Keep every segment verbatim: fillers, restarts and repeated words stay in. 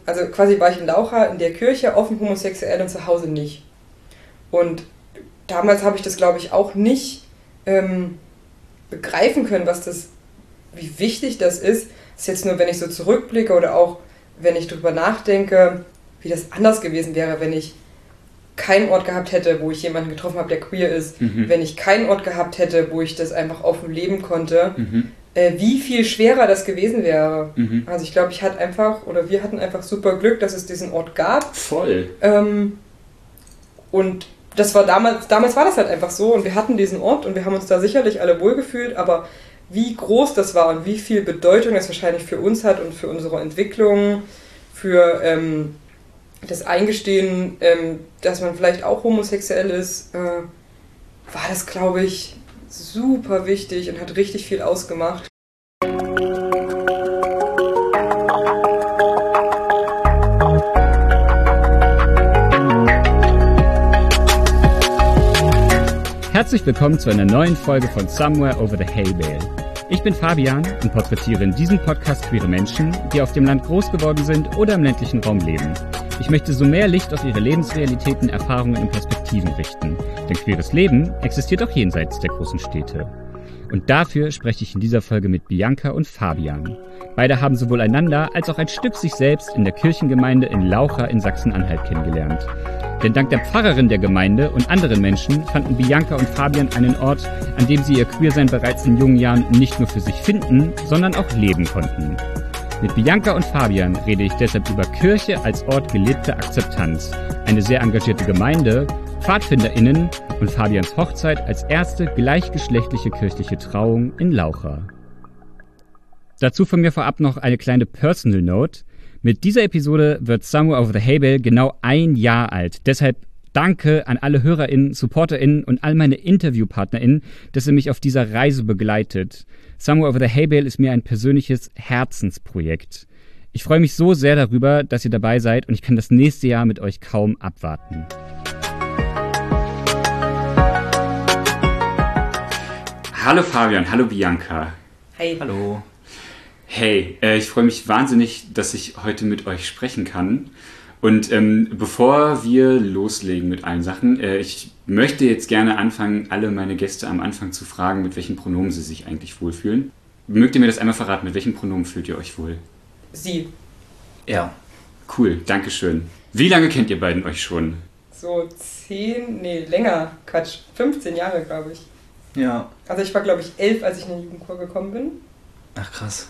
also quasi war ich in Laucha in der Kirche offen homosexuell und zu Hause nicht. Und damals habe ich das, glaube ich, auch nicht ähm, begreifen können, was das, wie wichtig das ist. Das ist jetzt nur, wenn ich so zurückblicke oder auch, wenn ich drüber nachdenke, wie das anders gewesen wäre, wenn ich keinen Ort gehabt hätte, wo ich jemanden getroffen habe, der queer ist, mhm. wenn ich keinen Ort gehabt hätte, wo ich das einfach offen leben konnte, mhm. äh, wie viel schwerer das gewesen wäre. Mhm. Also ich glaube, ich hatte einfach, oder wir hatten einfach super Glück, dass es diesen Ort gab. Voll. Ähm, und das war damals, damals war das halt einfach so und wir hatten diesen Ort und wir haben uns da sicherlich alle wohlgefühlt, aber wie groß das war und wie viel Bedeutung das wahrscheinlich für uns hat und für unsere Entwicklung, für ähm, das Eingestehen, ähm, dass man vielleicht auch homosexuell ist, äh, war das, glaube ich, super wichtig und hat richtig viel ausgemacht. Herzlich willkommen zu einer neuen Folge von Somewhere Over the Hay Bale. Ich bin Fabian und porträtiere in diesem Podcast queere Menschen, die auf dem Land groß geworden sind oder im ländlichen Raum leben. Ich möchte so mehr Licht auf ihre Lebensrealitäten, Erfahrungen und Perspektiven richten. Denn queeres Leben existiert auch jenseits der großen Städte. Und dafür spreche ich in dieser Folge mit Bianca und Fabian. Beide haben sowohl einander als auch ein Stück sich selbst in der Kirchengemeinde in Laucha in Sachsen-Anhalt kennengelernt. Denn dank der Pfarrerin der Gemeinde und anderen Menschen fanden Bianca und Fabian einen Ort, an dem sie ihr Queersein bereits in jungen Jahren nicht nur für sich finden, sondern auch leben konnten. Mit Bianca und Fabian rede ich deshalb über Kirche als Ort gelebter Akzeptanz, eine sehr engagierte Gemeinde, PfadfinderInnen und Fabians Hochzeit als erste gleichgeschlechtliche kirchliche Trauung in Laucha. Dazu von mir vorab noch eine kleine Personal Note. Mit dieser Episode wird Somewhere Over the Hay Bale genau ein Jahr alt. Deshalb danke an alle HörerInnen, SupporterInnen und all meine InterviewpartnerInnen, dass ihr mich auf dieser Reise begleitet. Somewhere Over the Hay Bale ist mir ein persönliches Herzensprojekt. Ich freue mich so sehr darüber, dass ihr dabei seid und ich kann das nächste Jahr mit euch kaum abwarten. Hallo Fabian, hallo Bianca. Hi. Hallo. Hey, äh, ich freue mich wahnsinnig, dass ich heute mit euch sprechen kann. Und ähm, bevor wir loslegen mit allen Sachen, äh, ich möchte jetzt gerne anfangen, alle meine Gäste am Anfang zu fragen, mit welchen Pronomen sie sich eigentlich wohlfühlen. Mögt ihr mir das einmal verraten, mit welchen Pronomen fühlt ihr euch wohl? Sie. Ja. Cool, danke schön. Wie lange kennt ihr beiden euch schon? So zehn, nee, länger, Quatsch, fünfzehn Jahre, glaube ich. Ja. Also ich war, glaube ich, elf, als ich in den Jugendchor gekommen bin. Ach, krass.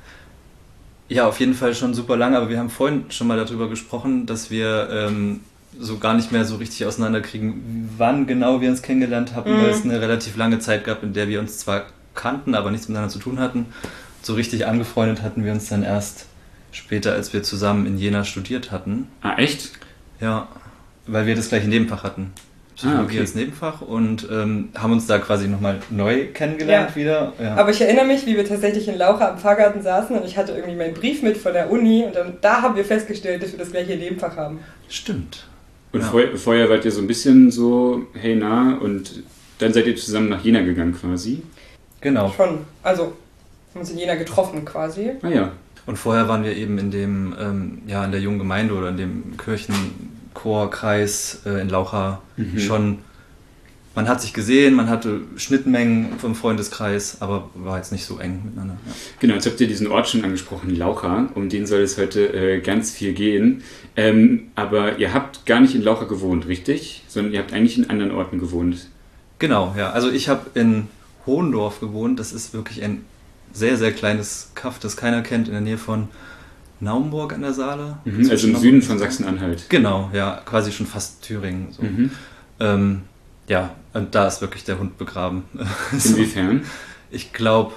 Ja, auf jeden Fall schon super lange, aber wir haben vorhin schon mal darüber gesprochen, dass wir ähm, so gar nicht mehr so richtig auseinanderkriegen, wann genau wir uns kennengelernt haben, mhm. weil es eine relativ lange Zeit gab, in der wir uns zwar kannten, aber nichts miteinander zu tun hatten. So richtig angefreundet hatten wir uns dann erst später, als wir zusammen in Jena studiert hatten. Ah, echt? Ja, weil wir das gleiche Nebenfach hatten. Psychologie ah, okay. als Nebenfach und ähm, haben uns da quasi nochmal neu kennengelernt ja. wieder. Ja. Aber ich erinnere mich, wie wir tatsächlich in Laucha am Pfarrgarten saßen und ich hatte irgendwie meinen Brief mit von der Uni und dann da haben wir festgestellt, dass wir das gleiche Nebenfach haben. Stimmt. Und ja. vorher, vorher wart ihr so ein bisschen so, hey na, und dann seid ihr zusammen nach Jena gegangen quasi? Genau. Schon, also haben uns in Jena getroffen quasi. Ah ja. Und vorher waren wir eben in dem, ähm, ja, in der jungen Gemeinde oder in dem Kirchenchorkreis äh, in Laucha mhm. schon. Man hat sich gesehen, man hatte Schnittmengen vom Freundeskreis, aber war jetzt nicht so eng miteinander. Ja. Genau, jetzt habt ihr diesen Ort schon angesprochen, Laucha, um den soll es heute äh, ganz viel gehen. Ähm, aber ihr habt gar nicht in Laucha gewohnt, richtig? Sondern ihr habt eigentlich in anderen Orten gewohnt. Genau, ja. Also ich habe in Hohendorf gewohnt, das ist wirklich ein sehr, sehr kleines Kaff, das keiner kennt, in der Nähe von Naumburg an der Saale. Mhm, also im Süden von Sachsen-Anhalt. Genau, ja, quasi schon fast Thüringen. So. Mhm. Ähm, ja, und da ist wirklich der Hund begraben. Inwiefern? Ich glaube,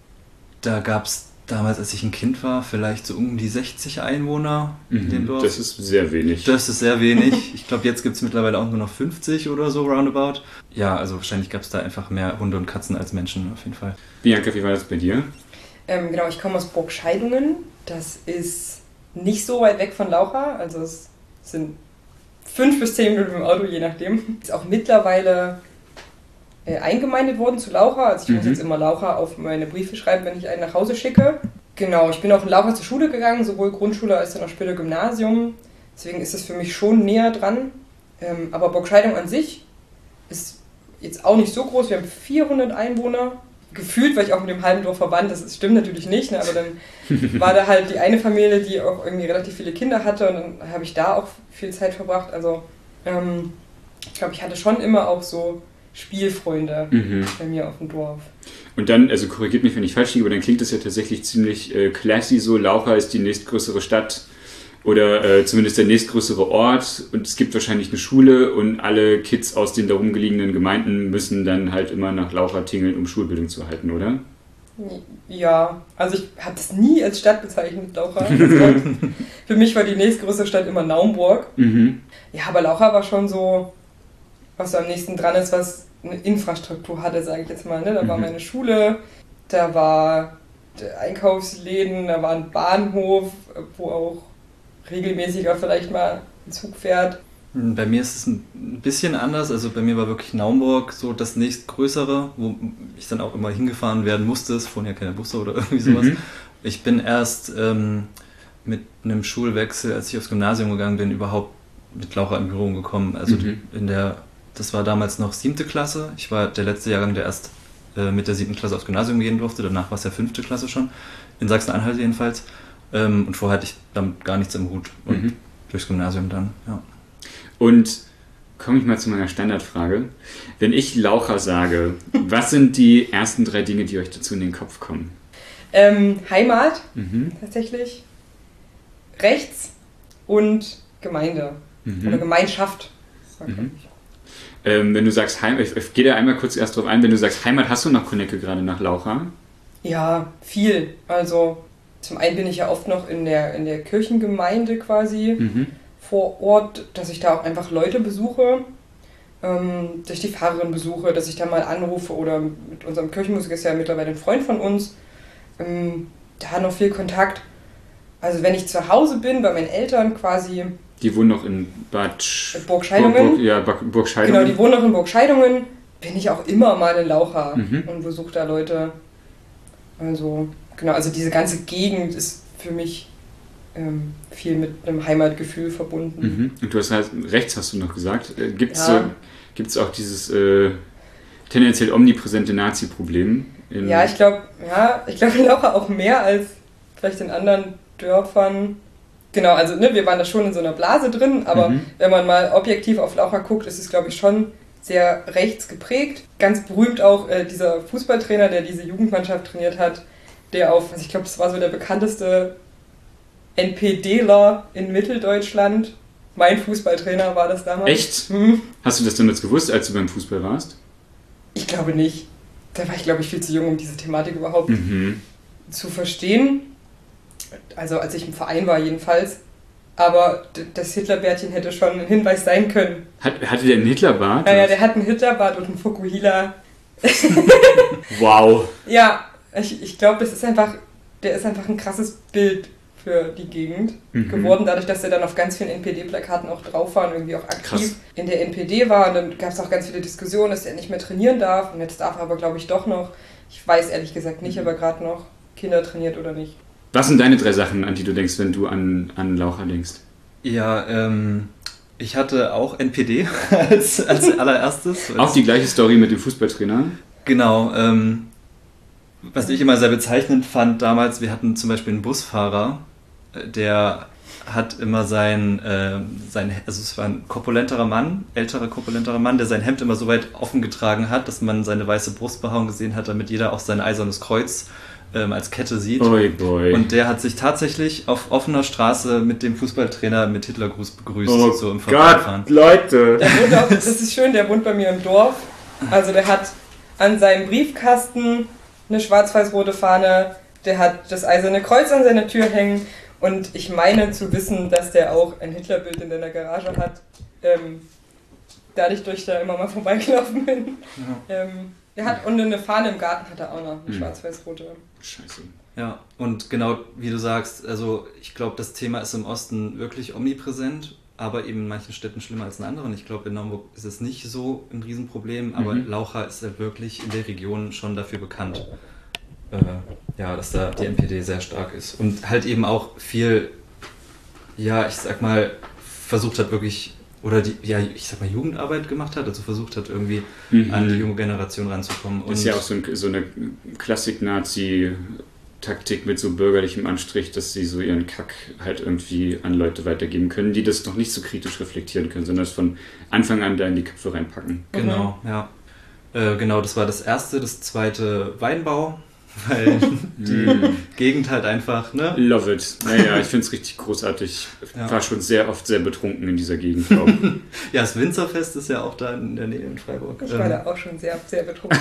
da gab es damals, als ich ein Kind war, vielleicht so um die sechzig Einwohner mhm, in dem Dorf. Das ist sehr wenig. Das ist sehr wenig. Ich glaube, jetzt gibt es mittlerweile auch nur noch fünfzig oder so roundabout. Ja, also wahrscheinlich gab es da einfach mehr Hunde und Katzen als Menschen auf jeden Fall. Bianca, wie war das bei dir? Ähm, genau, ich komme aus Burgscheidungen. Das ist nicht so weit weg von Laucha. Also es sind fünf bis zehn Minuten im Auto, je nachdem. Ist auch mittlerweile äh, eingemeindet worden zu Laucha. Also ich mhm. muss jetzt immer Laucha auf meine Briefe schreiben, wenn ich einen nach Hause schicke. Genau, ich bin auch in Laucha zur Schule gegangen, sowohl Grundschule als dann auch später Gymnasium. Deswegen ist es für mich schon näher dran. Ähm, aber Burgscheidung an sich ist jetzt auch nicht so groß. Wir haben vierhundert Einwohner. Gefühlt, weil ich auch mit dem halben Dorf verwandt, das stimmt natürlich nicht, ne? Aber dann war da halt die eine Familie, die auch irgendwie relativ viele Kinder hatte und dann habe ich da auch viel Zeit verbracht. Also ähm, ich glaube, ich hatte schon immer auch so Spielfreunde mhm. bei mir auf dem Dorf. Und dann, also korrigiert mich, wenn ich falsch liege, aber dann klingt das ja tatsächlich ziemlich äh, classy so. Laucha ist die nächstgrößere Stadt oder äh, zumindest der nächstgrößere Ort und es gibt wahrscheinlich eine Schule und alle Kids aus den darum gelegenen Gemeinden müssen dann halt immer nach Laucha tingeln, um Schulbildung zu erhalten, oder? Ja, also ich habe das nie als Stadt bezeichnet, Laucha. Also für mich war die nächstgrößere Stadt immer Naumburg. Mhm. Ja, aber Laucha war schon so, was so am nächsten dran ist, was eine Infrastruktur hatte, sage ich jetzt mal. Ne? Da mhm. war meine Schule, da war Einkaufsläden, da war ein Bahnhof, wo auch regelmäßiger vielleicht mal ein Zug fährt. Bei mir ist es ein bisschen anders. Also bei mir war wirklich Naumburg so das nächstgrößere, wo ich dann auch immer hingefahren werden musste. Es fuhren ja keine Busse oder irgendwie sowas. Mhm. Ich bin erst ähm, mit einem Schulwechsel, als ich aufs Gymnasium gegangen bin, überhaupt mit Laucha in Berührung gekommen. Also mhm. in der, das war damals noch siebte Klasse. Ich war der letzte Jahrgang, der erst äh, mit der siebten Klasse aufs Gymnasium gehen durfte. Danach war es ja fünfte Klasse schon. In Sachsen-Anhalt jedenfalls. Ähm, und vorher hatte ich damit gar nichts im Hut. Und mhm. durchs Gymnasium dann, ja. Und komme ich mal zu meiner Standardfrage. Wenn ich Laucha sage, was sind die ersten drei Dinge, die euch dazu in den Kopf kommen? Ähm, Heimat, mhm. tatsächlich. Rechts und Gemeinde. Mhm. Oder Gemeinschaft. Mhm. Ähm, wenn du sagst Heimat, ich, ich gehe da einmal kurz erst drauf ein, wenn du sagst Heimat, hast du noch Konecke gerade nach Laucha? Ja, viel. Also zum einen bin ich ja oft noch in der, in der Kirchengemeinde quasi. Mhm. vor Ort, dass ich da auch einfach Leute besuche, ähm, dass ich die Pfarrerin besuche, dass ich da mal anrufe oder mit unserem Kirchenmusiker, ist ja mittlerweile ein Freund von uns, ähm, da noch viel Kontakt. Also wenn ich zu Hause bin, bei meinen Eltern quasi... Die wohnen noch in Bad... Burgscheidungen. Burg, ja, Burgscheidungen. Genau, die wohnen noch in Burgscheidungen. Bin ich auch immer mal in Laucha mhm. und besuche da Leute. Also, genau, also diese ganze Gegend ist für mich... Ähm, viel mit einem Heimatgefühl verbunden. Mhm. Und du hast halt, rechts hast du noch gesagt, äh, gibt es ja. so, auch dieses äh, tendenziell omnipräsente Nazi-Problem? Ja, ich glaube, ja, ich glaube in Laucha auch mehr als vielleicht in anderen Dörfern. Genau, also ne, wir waren da schon in so einer Blase drin, aber mhm. wenn man mal objektiv auf Laucha guckt, ist es, glaube ich, schon sehr rechts geprägt. Ganz berühmt auch äh, dieser Fußballtrainer, der diese Jugendmannschaft trainiert hat, der auf, also ich glaube, das war so der bekannteste NPDler in Mitteldeutschland. Mein Fußballtrainer war das damals. Echt? Hm. Hast du das damals gewusst, als du beim Fußball warst? Ich glaube nicht. Da war ich, glaube ich, viel zu jung, um diese Thematik überhaupt mhm. zu verstehen. Also als ich im Verein war jedenfalls. Aber das Hitlerbärtchen hätte schon ein Hinweis sein können. Hat, hatte der einen Hitlerbart? Ja, ja, der hat einen Hitlerbart und einen Fukuhila. Wow. Ja, ich, ich glaube, das ist einfach, der ist einfach ein krasses Bild für die Gegend mhm. geworden, dadurch, dass er dann auf ganz vielen N P D-Plakaten auch drauf war und irgendwie auch aktiv Krass. in der N P D war. Und dann gab es auch ganz viele Diskussionen, dass er nicht mehr trainieren darf. Und jetzt darf er aber, glaube ich, doch noch. Ich weiß ehrlich gesagt nicht, ob er gerade noch Kinder trainiert oder nicht. Was sind deine drei Sachen, an die du denkst, wenn du an, an Laucha denkst? Ja, ähm, ich hatte auch N P D als, als allererstes. Auch die gleiche Story mit dem Fußballtrainer? Genau, ähm, was ich immer sehr bezeichnend fand damals, wir hatten zum Beispiel einen Busfahrer, der hat immer sein, äh, sein, also es war ein korpulenterer Mann, älterer korpulenterer Mann, der sein Hemd immer so weit offen getragen hat, dass man seine weiße Brustbehaarung gesehen hat, damit jeder auch sein eisernes Kreuz ähm, als Kette sieht. Oi boy. Und der hat sich tatsächlich auf offener Straße mit dem Fußballtrainer mit Hitlergruß begrüßt. Oh so im Gott, Leute! Der wohnt auch, das ist schön, der wohnt bei mir im Dorf. Also der hat an seinem Briefkasten eine schwarz-weiß-rote Fahne, der hat das eiserne Kreuz an seiner Tür hängen. Und ich meine zu wissen, dass der auch ein Hitlerbild in seiner Garage hat, ähm, dadurch, dass ich da immer mal vorbeigelaufen bin. Ja. Ähm, der hat, und eine Fahne im Garten hat er auch noch, eine mhm. schwarz-weiß-rote. Scheiße. Ja, und genau wie du sagst, also ich glaube, das Thema ist im Osten wirklich omnipräsent, aber eben in manchen Städten schlimmer als in anderen. Ich glaube, in Naumburg ist es nicht so ein Riesenproblem, aber mhm. Laucha ist ja wirklich in der Region schon dafür bekannt. äh, ja, dass da die N P D sehr stark ist und halt eben auch viel, ja, ich sag mal, versucht hat wirklich, oder die, ja, ich sag mal, Jugendarbeit gemacht hat, also versucht hat, irgendwie mhm. an die junge Generation ranzukommen. Das ist ja auch so, ein, so eine Klassik-Nazi-Taktik mit so bürgerlichem Anstrich, dass sie so ihren Kack halt irgendwie an Leute weitergeben können, die das noch nicht so kritisch reflektieren können, sondern das von Anfang an da in die Köpfe reinpacken. Genau, mhm. ja. Äh, genau, das war das erste. Das zweite Weinbau, weil die Gegend halt einfach, ne? Love it. Naja, ich finde es richtig großartig. Ich ja. war schon sehr oft sehr betrunken in dieser Gegend auch. Ja, das Winzerfest ist ja auch da in der Nähe in Freiburg. Ich war ähm. da auch schon sehr, sehr betrunken.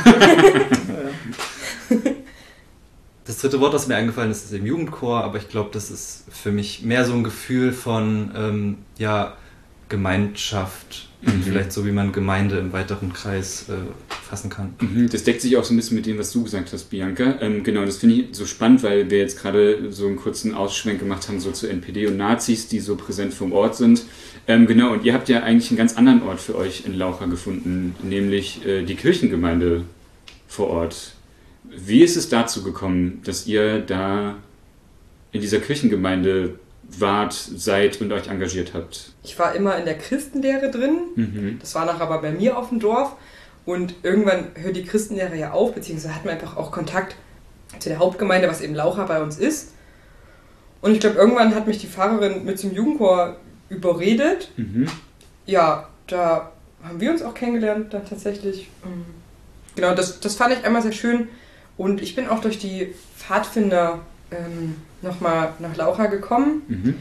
Das dritte Wort, das mir eingefallen ist, ist im Jugendchor, aber ich glaube, das ist für mich mehr so ein Gefühl von, ähm, ja, Gemeinschaft. Mhm. Vielleicht so, wie man Gemeinde im weiteren Kreis äh, fassen kann. Mhm. Das deckt sich auch so ein bisschen mit dem, was du gesagt hast, Bianca. Ähm, genau, das finde ich so spannend, weil wir jetzt gerade so einen kurzen Ausschwenk gemacht haben, so zu N P D und Nazis, die so präsent vom Ort sind. Ähm, genau, und ihr habt ja eigentlich einen ganz anderen Ort für euch in Laucha gefunden, nämlich äh, die Kirchengemeinde vor Ort. Wie ist es dazu gekommen, dass ihr da in dieser Kirchengemeinde wart, seid und euch engagiert habt? Ich war immer in der Christenlehre drin, mhm. das war nachher aber bei mir auf dem Dorf und irgendwann hört die Christenlehre ja auf, beziehungsweise hat man einfach auch Kontakt zu der Hauptgemeinde, was eben Laucha bei uns ist. Und ich glaube, irgendwann hat mich die Pfarrerin mit zum Jugendchor überredet. Mhm. Ja, da haben wir uns auch kennengelernt dann tatsächlich. Genau, das, das fand ich einmal sehr schön und ich bin auch durch die Pfadfinder ähm, nochmal nach Laucha gekommen. Mhm.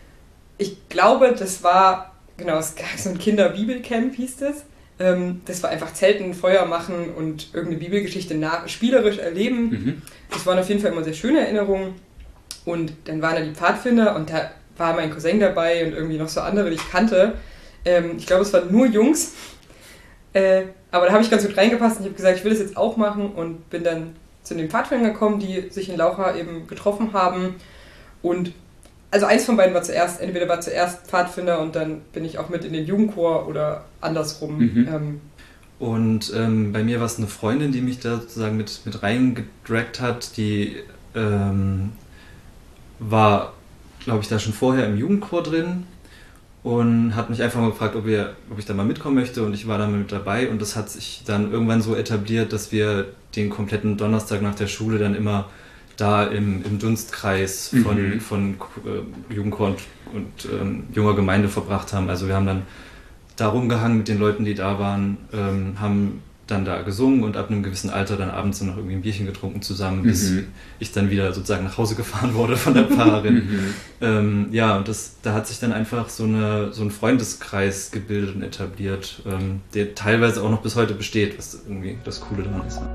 Ich glaube, das war, genau, es gab so ein Kinder-Bibelcamp, hieß das. Ähm, das war einfach Zelten, Feuer machen und irgendeine Bibelgeschichte nach, spielerisch erleben. Mhm. Das waren auf jeden Fall immer sehr schöne Erinnerungen. Und dann waren da die Pfadfinder und da war mein Cousin dabei und irgendwie noch so andere, die ich kannte. Ähm, ich glaube, es waren nur Jungs. Äh, aber da habe ich ganz gut reingepasst und ich habe gesagt, ich will das jetzt auch machen und bin dann zu den Pfadfindern gekommen, die sich in Laucha eben getroffen haben. Und also eins von beiden war zuerst, entweder war zuerst Pfadfinder und dann bin ich auch mit in den Jugendchor oder andersrum. Mhm. Ähm. Und ähm, bei mir war es eine Freundin, die mich da sozusagen mit, mit reingedragt hat, die ähm, war, glaube ich, da schon vorher im Jugendchor drin und hat mich einfach mal gefragt, ob, wir, ob ich da mal mitkommen möchte und ich war da mit dabei und das hat sich dann irgendwann so etabliert, dass wir den kompletten Donnerstag nach der Schule dann immer da im, im Dunstkreis von, mhm. von äh, Jugendchor und, und ähm, junger Gemeinde verbracht haben. Also wir haben dann da rumgehangen mit den Leuten, die da waren, ähm, haben dann da gesungen und ab einem gewissen Alter dann abends noch irgendwie ein Bierchen getrunken zusammen, bis mhm. ich dann wieder sozusagen nach Hause gefahren wurde von der Pfarrerin. mhm. ähm, ja, und das, da hat sich dann einfach so, eine, so ein Freundeskreis gebildet und etabliert, ähm, der teilweise auch noch bis heute besteht, was irgendwie das Coole daran ist.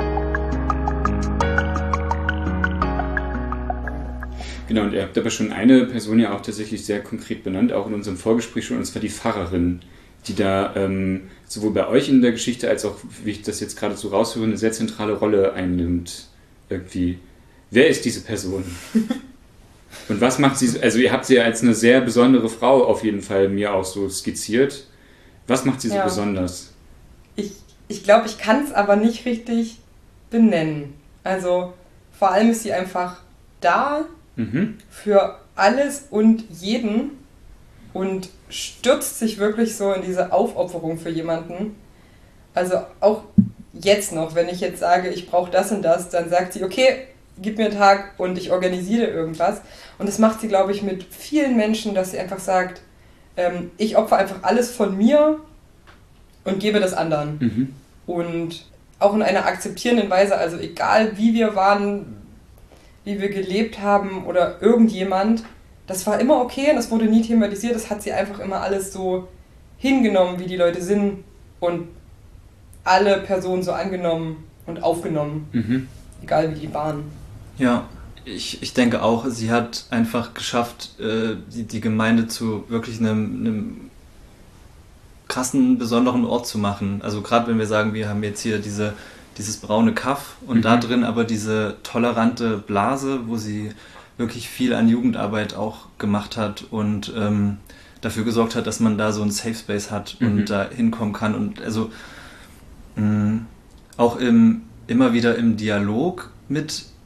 Genau, und ihr habt aber schon eine Person ja auch tatsächlich sehr konkret benannt, auch in unserem Vorgespräch schon, und zwar die Pfarrerin, die da ähm, sowohl bei euch in der Geschichte als auch, wie ich das jetzt gerade so raushöre, eine sehr zentrale Rolle einnimmt. Irgendwie. Wer ist diese Person? Und was macht sie, also ihr habt sie als eine sehr besondere Frau auf jeden Fall mir auch so skizziert. Was macht sie so ja. besonders? Ich, ich glaube, ich kann es aber nicht richtig benennen. Also vor allem ist sie einfach da mhm. für alles und jeden und stürzt sich wirklich so in diese Aufopferung für jemanden. Also auch jetzt noch, wenn ich jetzt sage, ich brauche das und das, dann sagt sie, okay, gib mir einen Tag und ich organisiere irgendwas. Und das macht sie, glaube ich, mit vielen Menschen, dass sie einfach sagt, ähm, ich opfere einfach alles von mir und gebe das anderen. Mhm. Und auch in einer akzeptierenden Weise, also egal wie wir waren, wie wir gelebt haben oder irgendjemand, das war immer okay und das wurde nie thematisiert, das hat sie einfach immer alles so hingenommen, wie die Leute sind und alle Personen so angenommen und aufgenommen, mhm. egal wie die waren. Ja, ich, ich denke auch, sie hat einfach geschafft, äh, die, die Gemeinde zu wirklich einem, einem krassen, besonderen Ort zu machen. Also gerade wenn wir sagen, wir haben jetzt hier diese, dieses braune Kaff und mhm. da drin aber diese tolerante Blase, wo sie wirklich viel an Jugendarbeit auch gemacht hat und ähm, dafür gesorgt hat, dass man da so einen Safe Space hat mhm. und da hinkommen kann. Und also mh, auch im, immer wieder im Dialog mit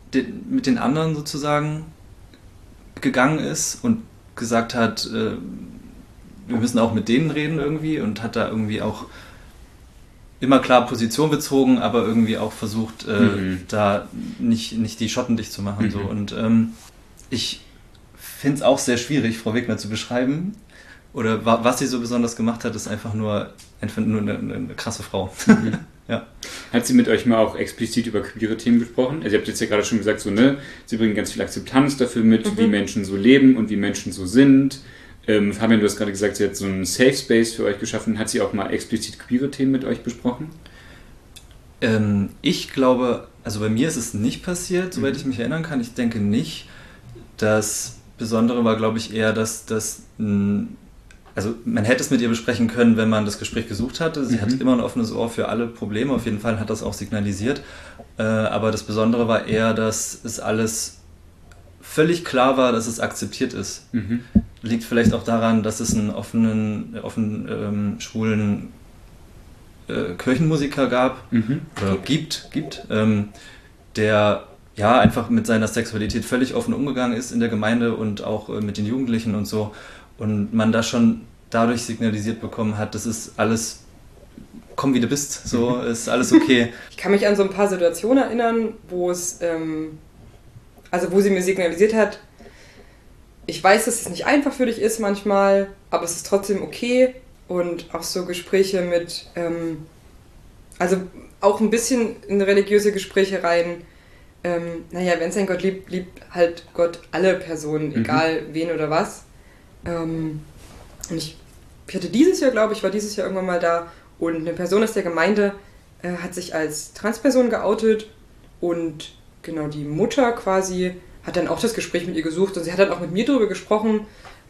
den, mit den anderen sozusagen gegangen ist und gesagt hat, äh, wir müssen auch mit denen reden irgendwie, und hat da irgendwie auch immer klar Position bezogen, aber irgendwie auch versucht, äh, mhm. da nicht, nicht die Schotten dicht zu machen. Mhm. So. Und ähm, ich finde es auch sehr schwierig, Frau Wegner zu beschreiben. Oder wa- was sie so besonders gemacht hat, ist einfach nur, einfach nur eine, eine krasse Frau. Mhm. Ja. Hat sie mit euch mal auch explizit über queere Themen gesprochen? Also ihr habt jetzt ja gerade schon gesagt, so, ne, sie bringen ganz viel Akzeptanz dafür mit, mhm. wie Menschen so leben und wie Menschen so sind. Ähm, Fabian, du hast gerade gesagt, sie hat so einen Safe Space für euch geschaffen. Hat sie auch mal explizit queere Themen mit euch besprochen? Ähm, ich glaube, also bei mir ist es nicht passiert, soweit ich mich erinnern kann. Ich denke nicht. Das Besondere war, glaube ich, eher, dass das, also man hätte es mit ihr besprechen können, wenn man das Gespräch gesucht hatte. Sie mhm. hat immer ein offenes Ohr für alle Probleme, auf jeden Fall hat das auch signalisiert. Äh, aber das Besondere war eher, dass es alles völlig klar war, dass es akzeptiert ist. Mhm. Liegt vielleicht auch daran, dass es einen offenen, offenen ähm, schwulen äh, Kirchenmusiker gab, mhm. oder gibt, gibt ähm, der ja einfach mit seiner Sexualität völlig offen umgegangen ist in der Gemeinde und auch äh, mit den Jugendlichen und so. Und man da schon dadurch signalisiert bekommen hat, das ist alles, komm wie du bist, so ist alles okay. Ich kann mich an so ein paar Situationen erinnern, wo es, ähm, also wo sie mir signalisiert hat, ich weiß, dass es nicht einfach für dich ist manchmal, aber es ist trotzdem okay. Und auch so Gespräche mit, ähm, also auch ein bisschen in religiöse Gespräche rein. Ähm, naja, wenn es ein Gott liebt, liebt halt Gott alle Personen, egal mhm. wen oder was. Ähm, und ich, ich hatte dieses Jahr, glaube ich, war dieses Jahr irgendwann mal da, und eine Person aus der Gemeinde äh, hat sich als Transperson geoutet, und genau die Mutter quasi hat dann auch das Gespräch mit ihr gesucht, und sie hat dann auch mit mir darüber gesprochen,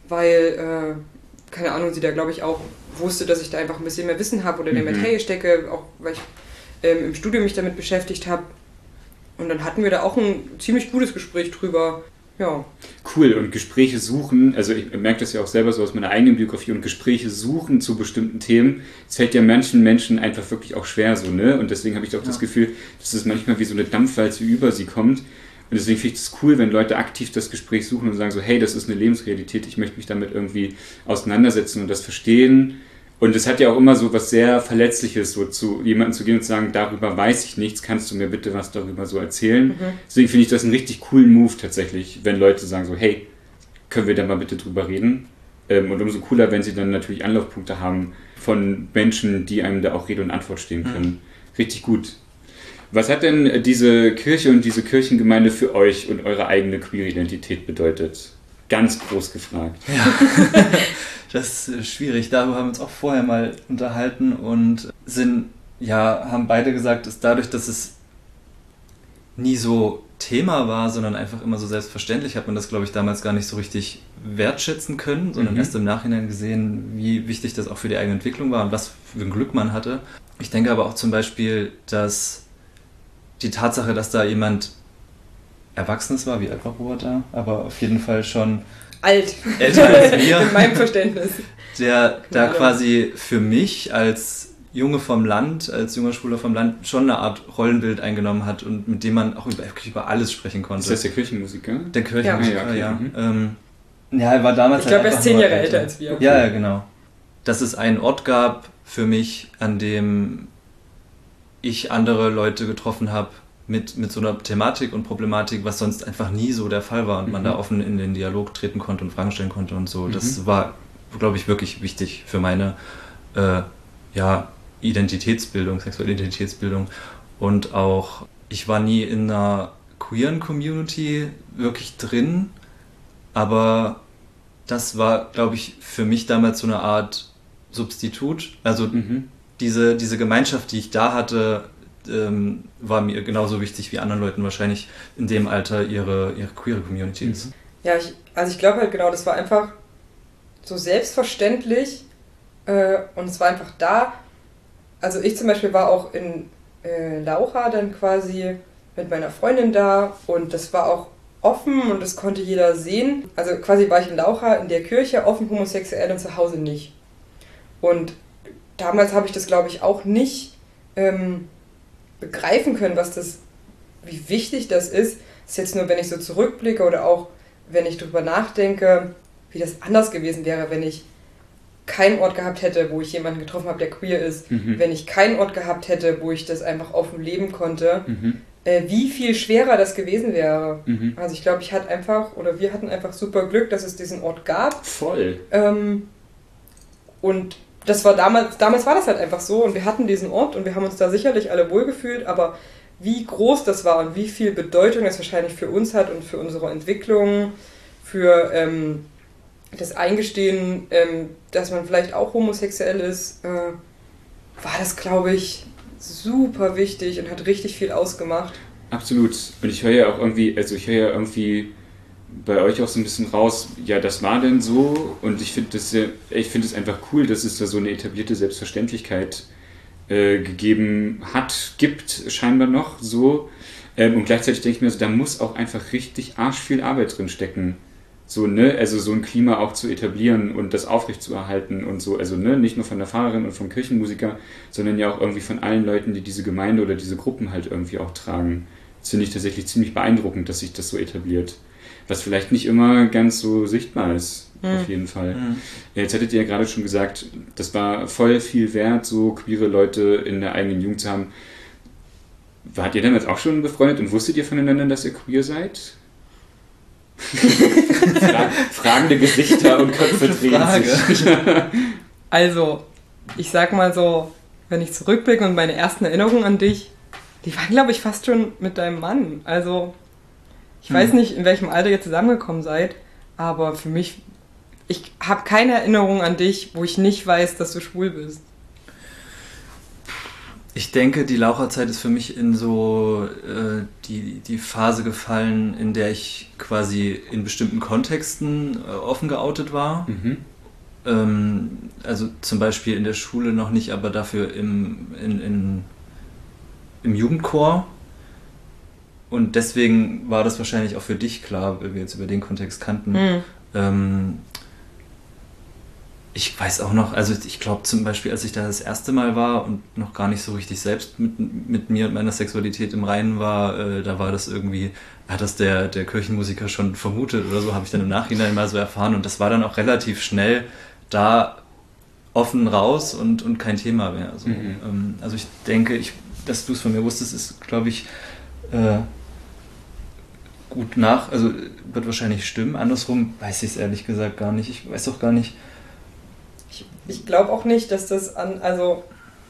weil, äh, keine Ahnung, sie da, glaube ich, auch wusste, dass ich da einfach ein bisschen mehr Wissen habe oder in der mhm. Materie stecke, auch weil ich ähm, im Studium mich damit beschäftigt habe. Und dann hatten wir da auch ein ziemlich gutes Gespräch drüber. Ja. Cool, und Gespräche suchen, also ich merke das ja auch selber so aus meiner eigenen Biografie, und Gespräche suchen zu bestimmten Themen, es fällt ja manchen Menschen einfach wirklich auch schwer so, ne? Und deswegen habe ich auch ja. das Gefühl, dass es manchmal wie so eine Dampfwalze über sie kommt. Und deswegen finde ich es cool, wenn Leute aktiv das Gespräch suchen und sagen so, hey, das ist eine Lebensrealität, ich möchte mich damit irgendwie auseinandersetzen und das verstehen. Und es hat ja auch immer so was sehr Verletzliches, so zu jemandem zu gehen und zu sagen, darüber weiß ich nichts, kannst du mir bitte was darüber so erzählen? Mhm. Deswegen finde ich das einen richtig coolen Move tatsächlich, wenn Leute sagen so, hey, können wir da mal bitte drüber reden? Und umso cooler, wenn sie dann natürlich Anlaufpunkte haben von Menschen, die einem da auch Rede und Antwort stehen können. Mhm. Richtig gut. Was hat denn diese Kirche und diese Kirchengemeinde für euch und eure eigene Queer-Identität bedeutet? Ganz groß gefragt. Ja, das ist schwierig. Darüber haben wir uns auch vorher mal unterhalten und sind, ja, haben beide gesagt, dass dadurch, dass es nie so Thema war, sondern einfach immer so selbstverständlich, hat man das, glaube ich, damals gar nicht so richtig wertschätzen können, sondern mhm. erst im Nachhinein gesehen, wie wichtig das auch für die eigene Entwicklung war und was für ein Glück man hatte. Ich denke aber auch zum Beispiel, dass die Tatsache, dass da jemand Erwachsenes war, wie alt war Robert da, aber auf jeden Fall schon alt, älter als wir, in meinem Verständnis, der da quasi für mich als Junge vom Land, als junger Schwuler vom Land schon eine Art Rollenbild eingenommen hat und mit dem man auch über, über alles sprechen konnte. Ist das der Kirchenmusiker? Der Kirchenmusiker, ja. ja, ja. Okay. Ähm, ja, er war damals Ich glaube, er ist zehn Jahre älter als wir. Ja, ja, genau. Dass es einen Ort gab für mich, an dem ich andere Leute getroffen habe mit, mit so einer Thematik und Problematik, was sonst einfach nie so der Fall war und mhm. man da offen in den Dialog treten konnte und Fragen stellen konnte und so. Mhm. Das war, glaube ich, wirklich wichtig für meine äh, ja, Identitätsbildung, sexuelle Identitätsbildung. Und auch, ich war nie in einer queeren Community wirklich drin, aber das war, glaube ich, für mich damals so eine Art Substitut. Also mhm. diese, diese Gemeinschaft, die ich da hatte, ähm, war mir genauso wichtig wie anderen Leuten wahrscheinlich in dem Alter ihre, ihre queere Communities. Mhm. Ja, ich, also ich glaube halt genau, das war einfach so selbstverständlich äh, und es war einfach da. Also ich zum Beispiel war auch in äh, Laucha dann quasi mit meiner Freundin da und das war auch offen und das konnte jeder sehen. Also quasi war ich in Laucha in der Kirche offen homosexuell und zu Hause nicht. Und damals habe ich das, glaube ich, auch nicht ähm, begreifen können, was das, wie wichtig das ist, Das ist jetzt nur, wenn ich so zurückblicke oder auch, wenn ich drüber nachdenke, wie das anders gewesen wäre, wenn ich keinen Ort gehabt hätte, wo ich jemanden getroffen habe, der queer ist, mhm. wenn ich keinen Ort gehabt hätte, wo ich das einfach offen leben konnte, mhm. äh, wie viel schwerer das gewesen wäre. Mhm. Also ich glaube, ich hatte einfach, oder wir hatten einfach super Glück, dass es diesen Ort gab. Voll. Ähm, und das war damals, damals war das halt einfach so und wir hatten diesen Ort und wir haben uns da sicherlich alle wohlgefühlt, aber wie groß das war und wie viel Bedeutung das wahrscheinlich für uns hat und für unsere Entwicklung, für ähm, das Eingestehen, ähm, dass man vielleicht auch homosexuell ist, äh, war das, glaube ich, super wichtig und hat richtig viel ausgemacht. Absolut. Und ich höre ja auch irgendwie, also ich höre ja irgendwie bei euch auch so ein bisschen raus, ja, das war denn so und ich finde das ja, ich finde es einfach cool, dass es da so eine etablierte Selbstverständlichkeit äh, gegeben hat, gibt scheinbar noch so. Ähm, und gleichzeitig denke ich mir so, da muss auch einfach richtig arsch viel Arbeit drin stecken. So, ne, also so ein Klima auch zu etablieren und das aufrechtzuerhalten und so, also ne, nicht nur von der Pfarrerin und vom Kirchenmusiker, sondern ja auch irgendwie von allen Leuten, die diese Gemeinde oder diese Gruppen halt irgendwie auch tragen. Das finde ich tatsächlich ziemlich beeindruckend, dass sich das so etabliert. Was vielleicht nicht immer ganz so sichtbar ist, mhm. auf jeden Fall. Mhm. Jetzt hattet ihr ja gerade schon gesagt, das war voll viel wert, so queere Leute in der eigenen Jugend zu haben. Wart ihr damals auch schon befreundet und wusstet ihr voneinander, dass ihr queer seid? Fra- fragende Gesichter und Köpfe drehen sich. Also, ich sag mal so, wenn ich zurückblicke und meine ersten Erinnerungen an dich, die waren, glaube ich, fast schon mit deinem Mann. Also, ich hm. weiß nicht, in welchem Alter ihr zusammengekommen seid, aber für mich, ich habe keine Erinnerung an dich, wo ich nicht weiß, dass du schwul bist. Ich denke, die Laucherzeit ist für mich in so äh, die, die Phase gefallen, in der ich quasi in bestimmten Kontexten äh, offen geoutet war. Mhm. Ähm, also zum Beispiel in der Schule noch nicht, aber dafür im, in, in, im Jugendchor. Und deswegen war das wahrscheinlich auch für dich klar, weil wir jetzt über den Kontext kannten. Mhm. Ähm, Ich weiß auch noch, also ich glaube zum Beispiel, als ich da das erste Mal war und noch gar nicht so richtig selbst mit, mit mir und meiner Sexualität im Reinen war, äh, da war das irgendwie, hat das der, der Kirchenmusiker schon vermutet oder so, habe ich dann im Nachhinein mal so erfahren und das war dann auch relativ schnell da offen raus und, und kein Thema mehr. Also, mhm. ähm, also ich denke, ich, dass du es von mir wusstest, ist, glaube ich, äh, gut nach, also wird wahrscheinlich stimmen. Andersrum weiß ich es ehrlich gesagt gar nicht. Ich weiß auch gar nicht, Ich, ich glaube auch nicht, dass das an, also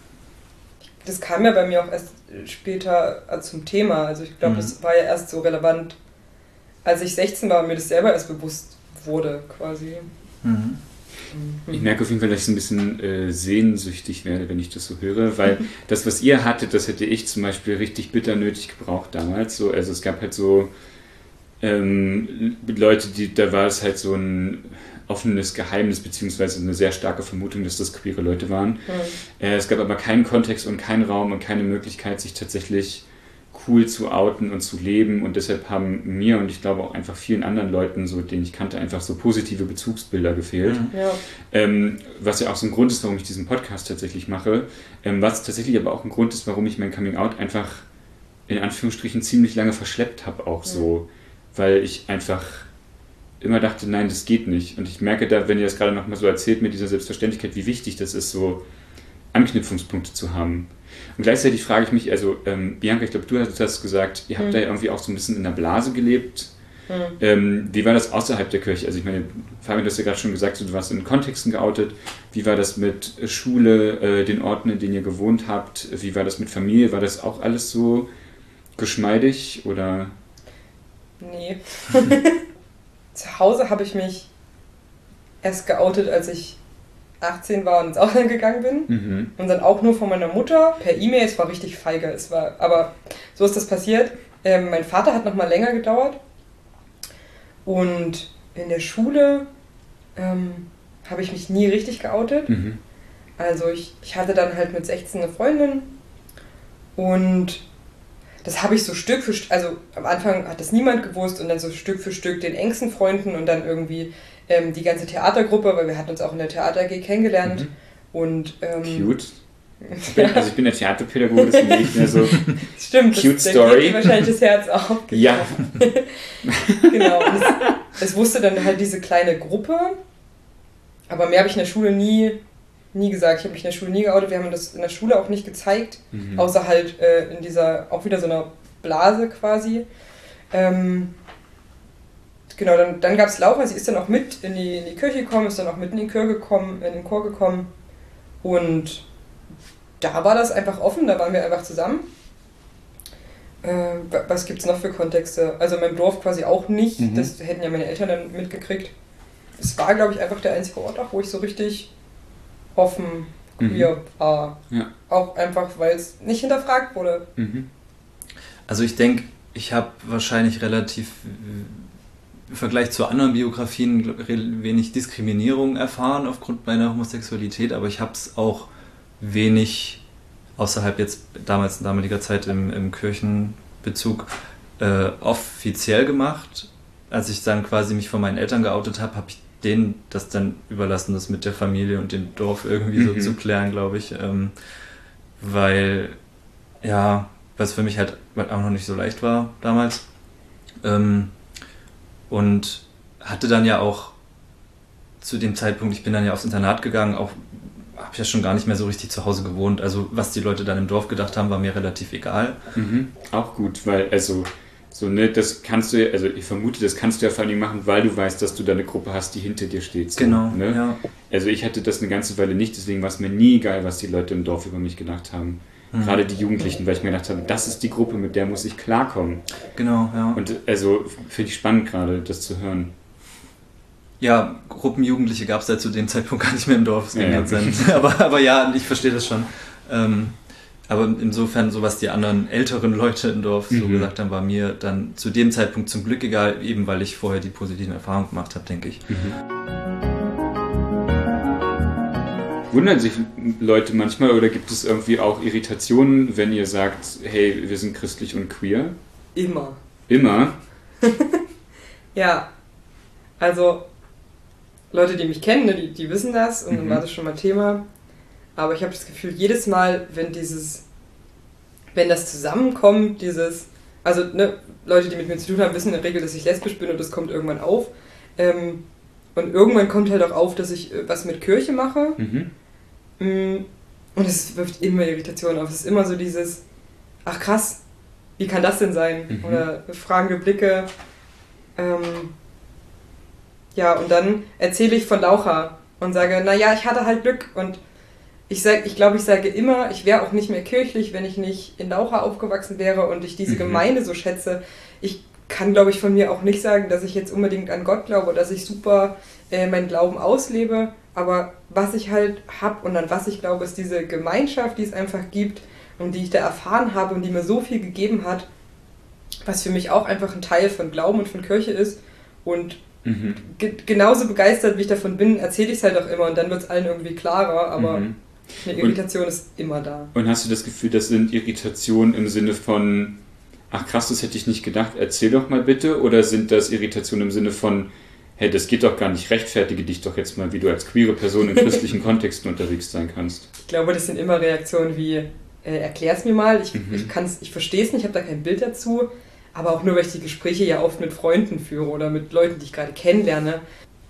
das kam ja bei mir auch erst später zum Thema. Also ich glaube, mhm. das war ja erst so relevant, als ich sechzehn war und mir das selber erst bewusst wurde, quasi. Mhm. Mhm. Ich merke auf jeden Fall, dass ich so ein bisschen äh, sehnsüchtig werde, wenn ich das so höre, weil das, was ihr hattet, das hätte ich zum Beispiel richtig bitter nötig gebraucht damals. So, also es gab halt so ähm, Leute, die, da war es halt so ein offenes Geheimnis, beziehungsweise eine sehr starke Vermutung, dass das queere Leute waren. Mhm. Äh, es gab aber keinen Kontext und keinen Raum und keine Möglichkeit, sich tatsächlich cool zu outen und zu leben und deshalb haben mir und ich glaube auch einfach vielen anderen Leuten, so denen ich kannte, einfach so positive Bezugsbilder gefehlt. Mhm. Ja. Ähm, was ja auch so ein Grund ist, warum ich diesen Podcast tatsächlich mache, ähm, was tatsächlich aber auch ein Grund ist, warum ich mein Coming-out einfach in Anführungsstrichen ziemlich lange verschleppt habe auch mhm. so, weil ich einfach immer dachte, nein, das geht nicht. Und ich merke da, wenn ihr das gerade nochmal so erzählt mit dieser Selbstverständlichkeit, wie wichtig das ist, so Anknüpfungspunkte zu haben. Und gleichzeitig frage ich mich, also ähm, Bianca, ich glaube, du hast das gesagt, ihr habt mhm. da ja irgendwie auch so ein bisschen in der Blase gelebt. Mhm. Ähm, wie war das außerhalb der Kirche? Also ich meine, Fabian, du hast ja gerade schon gesagt, du warst in Kontexten geoutet. Wie war das mit Schule, äh, den Orten, in denen ihr gewohnt habt? Wie war das mit Familie? War das auch alles so geschmeidig oder? Nee. Zu Hause habe ich mich erst geoutet, als ich achtzehn war und ins Ausland gegangen bin. Mhm. Und dann auch nur von meiner Mutter per E-Mail. Es war richtig feige. Es war, aber so ist das passiert. Ähm, mein Vater hat noch mal länger gedauert. Und in der Schule ähm, habe ich mich nie richtig geoutet. Mhm. Also ich, ich hatte dann halt mit sechzehn eine Freundin. Und das habe ich so Stück für Stück, also am Anfang hat das niemand gewusst und dann so Stück für Stück den engsten Freunden und dann irgendwie ähm, die ganze Theatergruppe, weil wir hatten uns auch in der Theater A G kennengelernt. Mhm. Und, ähm, Cute. Ich bin, also ich bin der Theaterpädagoge, das ist nicht mehr so Stimmt, cute das, Story. Da geht dir wahrscheinlich das Herz auf. Genau. Ja. Genau. Und es, es wusste dann halt diese kleine Gruppe, aber mehr habe ich in der Schule nie, nie gesagt. Ich habe mich in der Schule nie geoutet. Wir haben das in der Schule auch nicht gezeigt, mhm. außer halt äh, in dieser, auch wieder so einer Blase quasi. Ähm, genau, dann, dann gab es Laura, sie ist dann auch mit in die, in die Kirche gekommen, ist dann auch mit in den Chor gekommen, in den Chor gekommen und da war das einfach offen, da waren wir einfach zusammen. Äh, was gibt es noch für Kontexte? Also in meinem Dorf quasi auch nicht, mhm. das hätten ja meine Eltern dann mitgekriegt. Es war, glaube ich, einfach der einzige Ort auch, wo ich so richtig offen queer mhm. war. Ja. Auch einfach, weil es nicht hinterfragt wurde. Mhm. Also ich denke, ich habe wahrscheinlich relativ im Vergleich zu anderen Biografien wenig Diskriminierung erfahren aufgrund meiner Homosexualität, aber ich habe es auch wenig außerhalb jetzt damals in damaliger Zeit im, im Kirchenbezug äh, offiziell gemacht. Als ich dann quasi mich von meinen Eltern geoutet habe, habe ich denen das dann überlassen, das mit der Familie und dem Dorf irgendwie mhm. so zu klären, glaube ich. Ähm, weil, ja, was für mich halt auch noch nicht so leicht war damals. Ähm, und hatte dann ja auch zu dem Zeitpunkt, ich bin dann ja aufs Internat gegangen, auch habe ich ja schon gar nicht mehr so richtig zu Hause gewohnt. Also was die Leute dann im Dorf gedacht haben, war mir relativ egal. Mhm. Auch gut, weil also so ne, das kannst du, also ich vermute, das kannst du ja vor allem machen, weil du weißt, dass du da eine Gruppe hast, die hinter dir steht. So, genau, ne? ja. Also ich hatte das eine ganze Weile nicht, deswegen war es mir nie egal, was die Leute im Dorf über mich gedacht haben. Mhm. Gerade die Jugendlichen, weil ich mir gedacht habe, das ist die Gruppe, mit der muss ich klarkommen. Genau, ja. Und also finde ich spannend gerade, das zu hören. Ja, Gruppenjugendliche gab es ja zu dem Zeitpunkt gar nicht mehr im Dorf, es ging ja, ja. aber, aber ja, ich verstehe das schon. Ähm, aber insofern, so was die anderen älteren Leute im Dorf mhm. so gesagt haben, war mir dann zu dem Zeitpunkt zum Glück egal, eben weil ich vorher die positiven Erfahrungen gemacht habe, denke ich. Mhm. Wundern sich Leute manchmal oder gibt es irgendwie auch Irritationen, wenn ihr sagt, hey, wir sind christlich und queer? Immer. Immer? Ja, also Leute, die mich kennen, die, die wissen das und mhm. dann war das schon mal Thema. Aber ich habe das Gefühl, jedes Mal, wenn dieses, wenn das zusammenkommt, dieses, also ne, Leute, die mit mir zu tun haben, wissen in der Regel, dass ich lesbisch bin und das kommt irgendwann auf. Ähm, und irgendwann kommt halt auch auf, dass ich was mit Kirche mache. Mhm. Und es wirft immer Irritationen auf. Es ist immer so dieses, ach krass, wie kann das denn sein? Mhm. Oder fragende Blicke. Ähm, ja, und dann erzähle ich von Laucha und sage, naja, ich hatte halt Glück. Und ich sage, ich glaube, ich sage immer, ich wäre auch nicht mehr kirchlich, wenn ich nicht in Laucha aufgewachsen wäre und ich diese mhm. Gemeinde so schätze. Ich kann, glaube ich, von mir auch nicht sagen, dass ich jetzt unbedingt an Gott glaube, dass ich super äh, meinen Glauben auslebe. Aber was ich halt habe und an was ich glaube, ist diese Gemeinschaft, die es einfach gibt und die ich da erfahren habe und die mir so viel gegeben hat, was für mich auch einfach ein Teil von Glauben und von Kirche ist. Und mhm. ge- genauso begeistert, wie ich davon bin, erzähle ich es halt auch immer und dann wird es allen irgendwie klarer, aber mhm. eine Irritation und, ist immer da. Und hast du das Gefühl, das sind Irritationen im Sinne von, ach krass, das hätte ich nicht gedacht, erzähl doch mal bitte, oder sind das Irritationen im Sinne von, hey, das geht doch gar nicht, rechtfertige dich doch jetzt mal, wie du als queere Person in christlichen Kontexten unterwegs sein kannst? Ich glaube, das sind immer Reaktionen wie, äh, erklär's mir mal, ich, mhm. ich, kann's, ich verstehe es nicht, ich habe da kein Bild dazu, aber auch nur, weil ich die Gespräche ja oft mit Freunden führe oder mit Leuten, die ich gerade kennenlerne.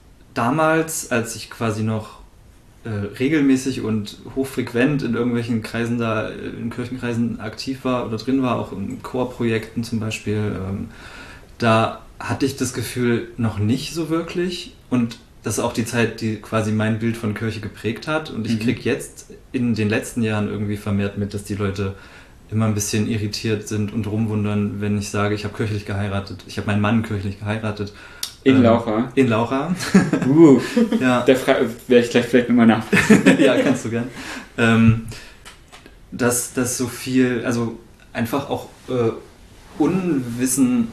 Damals, als ich quasi noch äh, regelmäßig und hochfrequent in irgendwelchen Kreisen da, in Kirchenkreisen aktiv war oder drin war, auch in Chorprojekten zum Beispiel, ähm, da hatte ich das Gefühl noch nicht so wirklich, und das ist auch die Zeit, die quasi mein Bild von Kirche geprägt hat, und ich mhm. kriege jetzt in den letzten Jahren irgendwie vermehrt mit, dass die Leute immer ein bisschen irritiert sind und rumwundern, wenn ich sage, ich habe kirchlich geheiratet, ich habe meinen Mann kirchlich geheiratet. In ähm, Laucha? In Laucha. Uh, ja. Da fra- werde ich gleich vielleicht nochmal nachfragen. Ja, kannst du gern. Ähm, dass das so viel, also einfach auch äh, Unwissen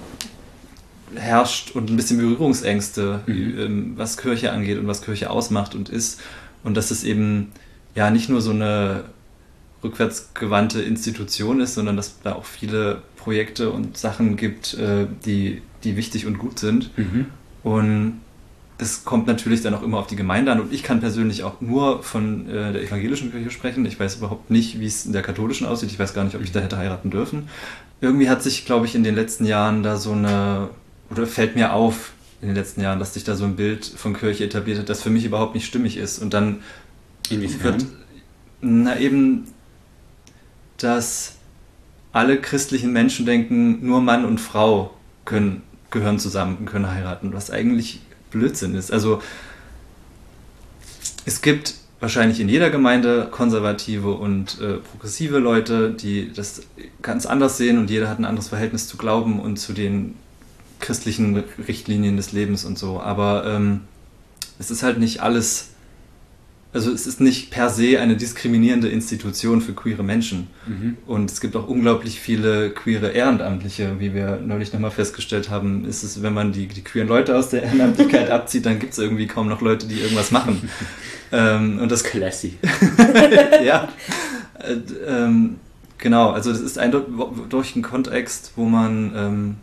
herrscht und ein bisschen Berührungsängste, mhm. was Kirche angeht und was Kirche ausmacht und ist. Und dass es eben ja nicht nur so eine rückwärtsgewandte Institution ist, sondern dass da auch viele Projekte und Sachen gibt, die, die wichtig und gut sind. Mhm. Und das kommt natürlich dann auch immer auf die Gemeinde an und ich kann persönlich auch nur von äh, der evangelischen Kirche sprechen. Ich weiß überhaupt nicht, wie es in der katholischen aussieht. Ich weiß gar nicht, ob ich da hätte heiraten dürfen. Irgendwie hat sich, glaube ich, in den letzten Jahren da so eine, oder fällt mir auf in den letzten Jahren, dass sich da so ein Bild von Kirche etabliert hat, das für mich überhaupt nicht stimmig ist. Und dann Inwiefern? wird, na eben, dass alle christlichen Menschen denken, nur Mann und Frau können, gehören zusammen und können heiraten, was eigentlich Blödsinn ist. Also es gibt wahrscheinlich in jeder Gemeinde konservative und äh, progressive Leute, die das ganz anders sehen und jeder hat ein anderes Verhältnis zu Glauben und zu den christlichen Richtlinien des Lebens und so. Aber ähm, es ist halt nicht alles, also es ist nicht per se eine diskriminierende Institution für queere Menschen. Mhm. Und es gibt auch unglaublich viele queere Ehrenamtliche, wie wir neulich nochmal festgestellt haben. Ist es, wenn man die, die queeren Leute aus der Ehrenamtlichkeit abzieht, dann gibt es irgendwie kaum noch Leute, die irgendwas machen. ähm, und das Classy. Ja. Äh, ähm, genau, also das ist eindeutig ein Kontext, wo man ähm,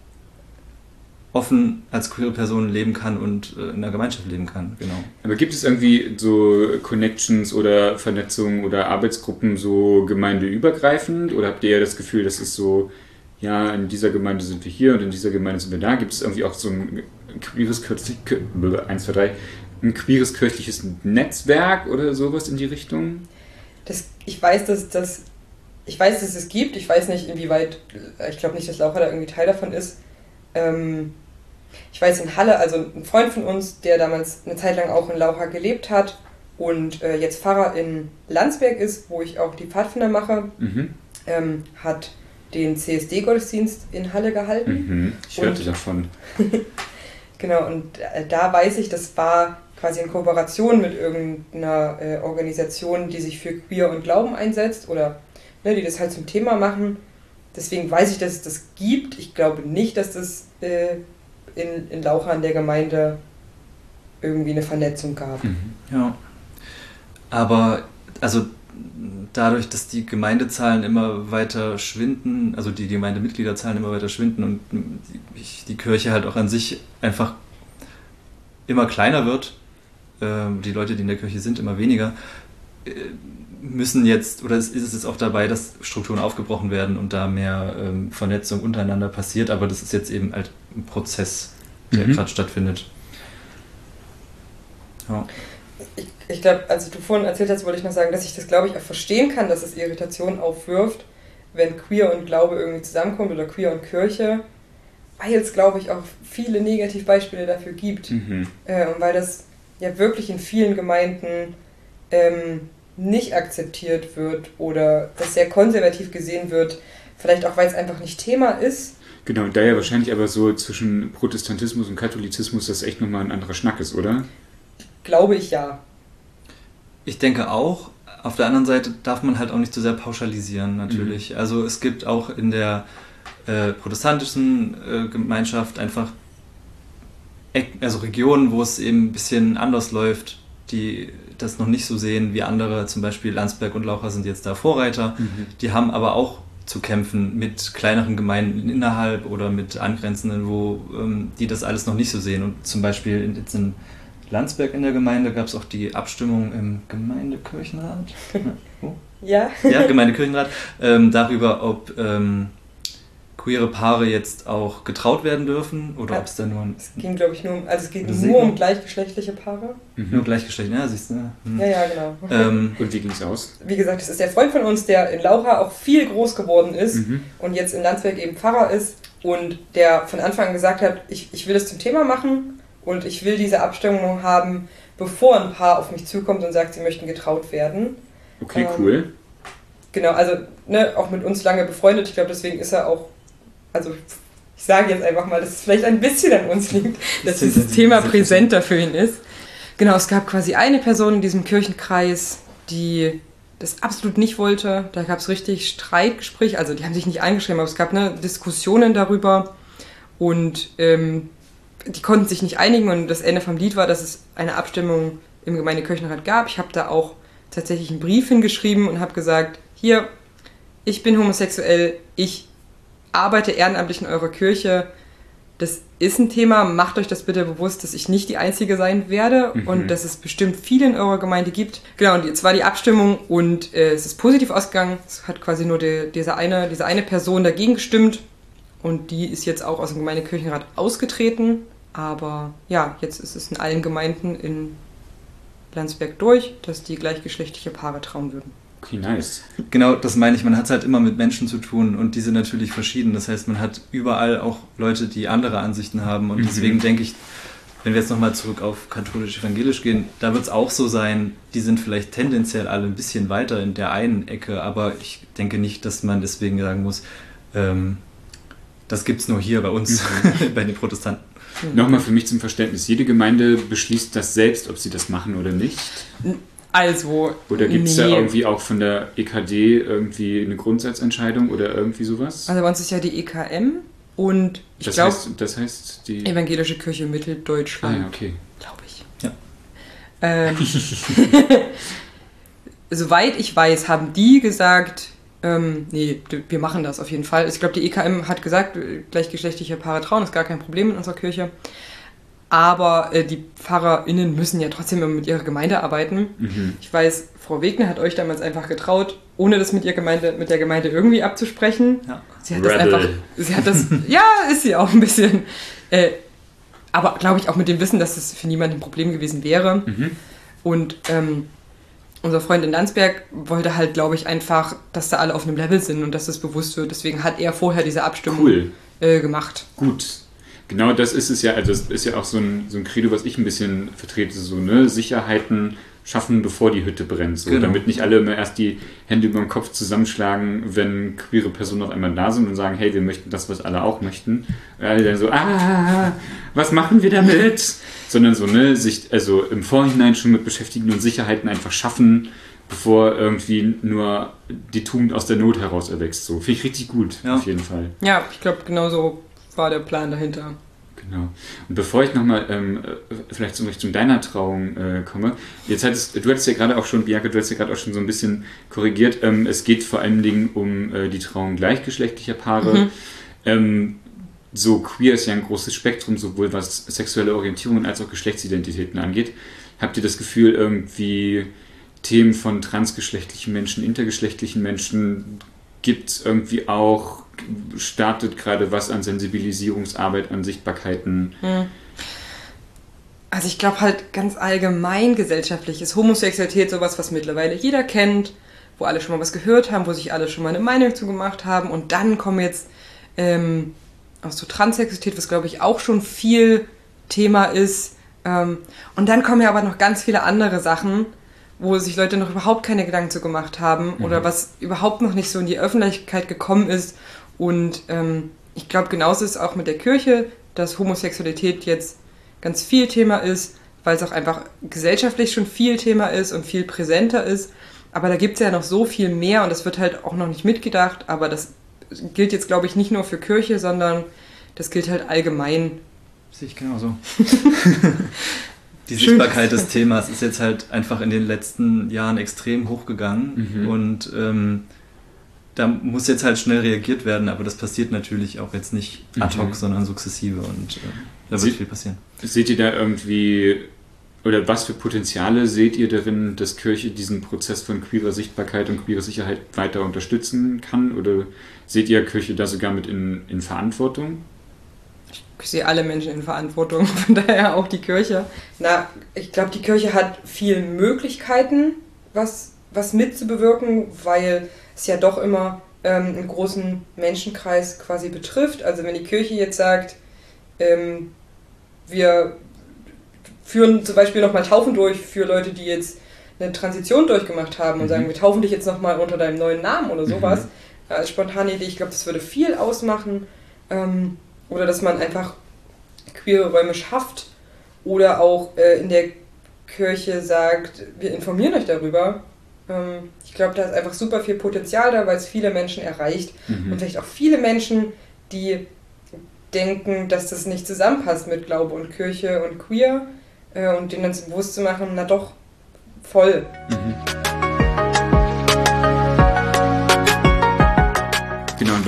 offen als queere Person leben kann und äh, in der Gemeinschaft leben kann, genau. Aber gibt es irgendwie so Connections oder Vernetzungen oder Arbeitsgruppen so gemeindeübergreifend oder habt ihr das Gefühl, das ist so, ja, in dieser Gemeinde sind wir hier und in dieser Gemeinde sind wir da? Gibt es irgendwie auch so ein queeres, eins, zwei, drei, ein queeres kirchliches Netzwerk oder sowas in die Richtung? Das, ich weiß, dass das, ich weiß, dass es gibt. Ich weiß nicht, inwieweit, ich glaube nicht, dass Laura da irgendwie Teil davon ist. Ähm, Ich weiß in Halle, also ein Freund von uns, der damals eine Zeit lang auch in Laucha gelebt hat und äh, jetzt Pfarrer in Landsberg ist, wo ich auch die Pfadfinder mache, mhm. ähm, hat den C S D-Gottesdienst in Halle gehalten. Mhm. Ich hörte davon. Genau, und äh, da weiß ich, das war quasi in Kooperation mit irgendeiner äh, Organisation, die sich für Queer und Glauben einsetzt oder ne, die das halt zum Thema machen. Deswegen weiß ich, dass es das gibt. Ich glaube nicht, dass das äh, in, in Laucha in der Gemeinde irgendwie eine Vernetzung gab. Mhm. Ja. Aber also dadurch, dass die Gemeindezahlen immer weiter schwinden, also die Gemeindemitgliederzahlen immer weiter schwinden und die, die Kirche halt auch an sich einfach immer kleiner wird, äh, die Leute, die in der Kirche sind, immer weniger, äh, müssen jetzt, oder ist es jetzt auch dabei, dass Strukturen aufgebrochen werden und da mehr ähm, Vernetzung untereinander passiert, aber das ist jetzt eben halt ein Prozess, der mhm. gerade stattfindet. Ja. Ich, ich glaube, als du vorhin erzählt hast, wollte ich noch sagen, dass ich das, glaube ich, auch verstehen kann, dass es Irritationen aufwirft, wenn Queer und Glaube irgendwie zusammenkommt oder Queer und Kirche, weil es, glaube ich, auch viele Negativbeispiele dafür gibt. Mhm. Äh, und weil das ja wirklich in vielen Gemeinden ähm, nicht akzeptiert wird oder das sehr konservativ gesehen wird, vielleicht auch, weil es einfach nicht Thema ist. Genau, und da ja wahrscheinlich aber so zwischen Protestantismus und Katholizismus das echt nochmal ein anderer Schnack ist, oder? Glaube ich, ja. Ich denke auch. Auf der anderen Seite darf man halt auch nicht so sehr pauschalisieren, natürlich. Mhm. Also es gibt auch in der äh, protestantischen äh, Gemeinschaft einfach also Regionen, wo es eben ein bisschen anders läuft, die das noch nicht so sehen wie andere, zum Beispiel Landsberg und Laucha sind jetzt da Vorreiter. Mhm. Die haben aber auch zu kämpfen mit kleineren Gemeinden innerhalb oder mit angrenzenden, wo ähm, die das alles noch nicht so sehen. Und zum Beispiel jetzt in Landsberg in der Gemeinde gab es auch die Abstimmung im Gemeindekirchenrat. Oh. Ja. Ja, Gemeindekirchenrat, ähm, darüber, ob ähm, queere Paare jetzt auch getraut werden dürfen oder ja, ob es da nur... Es ging, glaube ich, nur um, also es geht nur um gleichgeschlechtliche Paare. Mhm. Nur gleichgeschlechtliche, ja, siehst du. Mhm. Ja, ja, genau. Ähm, und wie ging es aus? Wie gesagt, das ist der Freund von uns, der in Laucha auch viel groß geworden ist mhm. und jetzt in Landsberg eben Pfarrer ist und der von Anfang an gesagt hat, ich, ich will das zum Thema machen und ich will diese Abstimmung haben, bevor ein Paar auf mich zukommt und sagt, sie möchten getraut werden. Okay, ähm, cool. Genau, also ne, auch mit uns lange befreundet. Ich glaube, deswegen ist er auch, also ich sage jetzt einfach mal, dass es vielleicht ein bisschen an uns liegt, dass dieses Thema präsenter für ihn ist. Genau, es gab quasi eine Person in diesem Kirchenkreis, die das absolut nicht wollte. Da gab es richtig Streitgespräche, also die haben sich nicht eingeschrieben, aber es gab ne, Diskussionen darüber und ähm, die konnten sich nicht einigen und das Ende vom Lied war, dass es eine Abstimmung im Gemeindekirchenrat gab. Ich habe da auch tatsächlich einen Brief hingeschrieben und habe gesagt, hier, ich bin homosexuell, ich arbeite ehrenamtlich in eurer Kirche, das ist ein Thema, macht euch das bitte bewusst, dass ich nicht die Einzige sein werde mhm. und dass es bestimmt viele in eurer Gemeinde gibt. Genau, und jetzt war die Abstimmung und äh, es ist positiv ausgegangen. Es hat quasi nur die, diese, eine, diese eine Person dagegen gestimmt und die ist jetzt auch aus dem Gemeindekirchenrat ausgetreten. Aber ja, jetzt ist es in allen Gemeinden in Landsberg durch, dass die gleichgeschlechtliche Paare trauen würden. Okay, nice. Genau, das meine ich. Man hat es halt immer mit Menschen zu tun und die sind natürlich verschieden. Das heißt, man hat überall auch Leute, die andere Ansichten haben und mhm. deswegen denke ich, wenn wir jetzt nochmal zurück auf katholisch-evangelisch gehen, da wird es auch so sein, die sind vielleicht tendenziell alle ein bisschen weiter in der einen Ecke, aber ich denke nicht, dass man deswegen sagen muss, ähm, das gibt es nur hier bei uns, mhm. bei den Protestanten. Mhm. Nochmal für mich zum Verständnis, jede Gemeinde beschließt das selbst, ob sie das machen oder nicht? Also, oder gibt es nee. da irgendwie auch von der E K D irgendwie eine Grundsatzentscheidung oder irgendwie sowas? Also bei uns ist ja die E K M und ich das glaube... Heißt, das heißt die... Evangelische Kirche Mitteldeutschland. Ah ja, okay. Glaube ich. Ja. Ähm, soweit ich weiß, haben die gesagt, ähm, nee, wir machen das auf jeden Fall. Ich glaube, die E K M hat gesagt, gleichgeschlechtliche Paare trauen ist gar kein Problem in unserer Kirche. Aber äh, die PfarrerInnen müssen ja trotzdem immer mit ihrer Gemeinde arbeiten. Mhm. Ich weiß, Frau Wegner hat euch damals einfach getraut, ohne das mit, ihr Gemeinde, mit der Gemeinde irgendwie abzusprechen. Ja. Sie hat Rebel. das einfach... Sie hat das... ja, ist sie auch ein bisschen. Äh, aber glaube ich auch mit dem Wissen, dass das für niemanden ein Problem gewesen wäre. Mhm. Und ähm, unser Freund in Landsberg wollte halt, glaube ich, einfach, dass da alle auf einem Level sind und dass das bewusst wird. Deswegen hat er vorher diese Abstimmung cool. äh, gemacht. Gut. Genau, das ist es ja, also das ist ja auch so ein, so ein Credo, was ich ein bisschen vertrete, so, ne, Sicherheiten schaffen, bevor die Hütte brennt, so, genau. Damit nicht alle immer erst die Hände über den Kopf zusammenschlagen, wenn queere Personen auf einmal da sind und sagen, hey, wir möchten das, was alle auch möchten. Und alle dann so, ah, was machen wir damit? Sondern so, ne, sich also im Vorhinein schon mit beschäftigen und Sicherheiten einfach schaffen, bevor irgendwie nur die Tugend aus der Not heraus erwächst, so. Finde ich richtig gut, ja. Auf jeden Fall. Ja, ich glaube, genau so war der Plan dahinter. Genau. Und bevor ich nochmal ähm, vielleicht in Richtung deiner Trauung äh, komme, jetzt hattest, du hattest ja gerade auch schon, Bianca, du hast ja gerade auch schon so ein bisschen korrigiert, ähm, es geht vor allen Dingen um äh, die Trauung gleichgeschlechtlicher Paare. Mhm. Ähm, so queer ist ja ein großes Spektrum, sowohl was sexuelle Orientierungen als auch Geschlechtsidentitäten angeht. Habt ihr das Gefühl, irgendwie Themen von transgeschlechtlichen Menschen, intergeschlechtlichen Menschen gibt es irgendwie auch, startet gerade was an Sensibilisierungsarbeit, an Sichtbarkeiten? Also ich glaube halt ganz allgemein gesellschaftlich ist Homosexualität sowas, was mittlerweile jeder kennt, wo alle schon mal was gehört haben, wo sich alle schon mal eine Meinung zu gemacht haben und dann kommen jetzt ähm, auch so Transsexualität, was glaube ich auch schon viel Thema ist ähm, und dann kommen ja aber noch ganz viele andere Sachen, wo sich Leute noch überhaupt keine Gedanken zu gemacht haben mhm. oder was überhaupt noch nicht so in die Öffentlichkeit gekommen ist. Und ähm, ich glaube, genauso ist es auch mit der Kirche, dass Homosexualität jetzt ganz viel Thema ist, weil es auch einfach gesellschaftlich schon viel Thema ist und viel präsenter ist. Aber da gibt es ja noch so viel mehr und das wird halt auch noch nicht mitgedacht. Aber das gilt jetzt, glaube ich, nicht nur für Kirche, sondern das gilt halt allgemein. Sehe ich genauso. Die Sichtbarkeit des Themas ist jetzt halt einfach in den letzten Jahren extrem hochgegangen mhm. und ähm, da muss jetzt halt schnell reagiert werden, aber das passiert natürlich auch jetzt nicht ad hoc, mhm. sondern sukzessive und äh, da wird Se- viel passieren. Seht ihr da irgendwie, oder was für Potenziale seht ihr darin, dass Kirche diesen Prozess von queerer Sichtbarkeit und queerer Sicherheit weiter unterstützen kann? Oder seht ihr Kirche da sogar mit in, in Verantwortung? Ich sehe alle Menschen in Verantwortung, von daher auch die Kirche. Na, ich glaube, die Kirche hat viele Möglichkeiten, was, was mitzubewirken, weil es ja doch immer ähm, einen großen Menschenkreis quasi betrifft. Also wenn die Kirche jetzt sagt, ähm, wir führen zum Beispiel nochmal Taufen durch für Leute, die jetzt eine Transition durchgemacht haben und mhm. sagen, wir taufen dich jetzt nochmal unter deinem neuen Namen oder sowas, mhm. als spontane Idee, ich glaube, das würde viel ausmachen. Ähm, Oder dass man einfach queere Räume schafft oder auch äh, in der Kirche sagt, wir informieren euch darüber. Ähm, ich glaube, da ist einfach super viel Potenzial da, weil es viele Menschen erreicht. Mhm. Und vielleicht auch viele Menschen, die denken, dass das nicht zusammenpasst mit Glaube und Kirche und Queer äh, und denen dann bewusst zu machen, na doch, voll. Mhm. Genau, und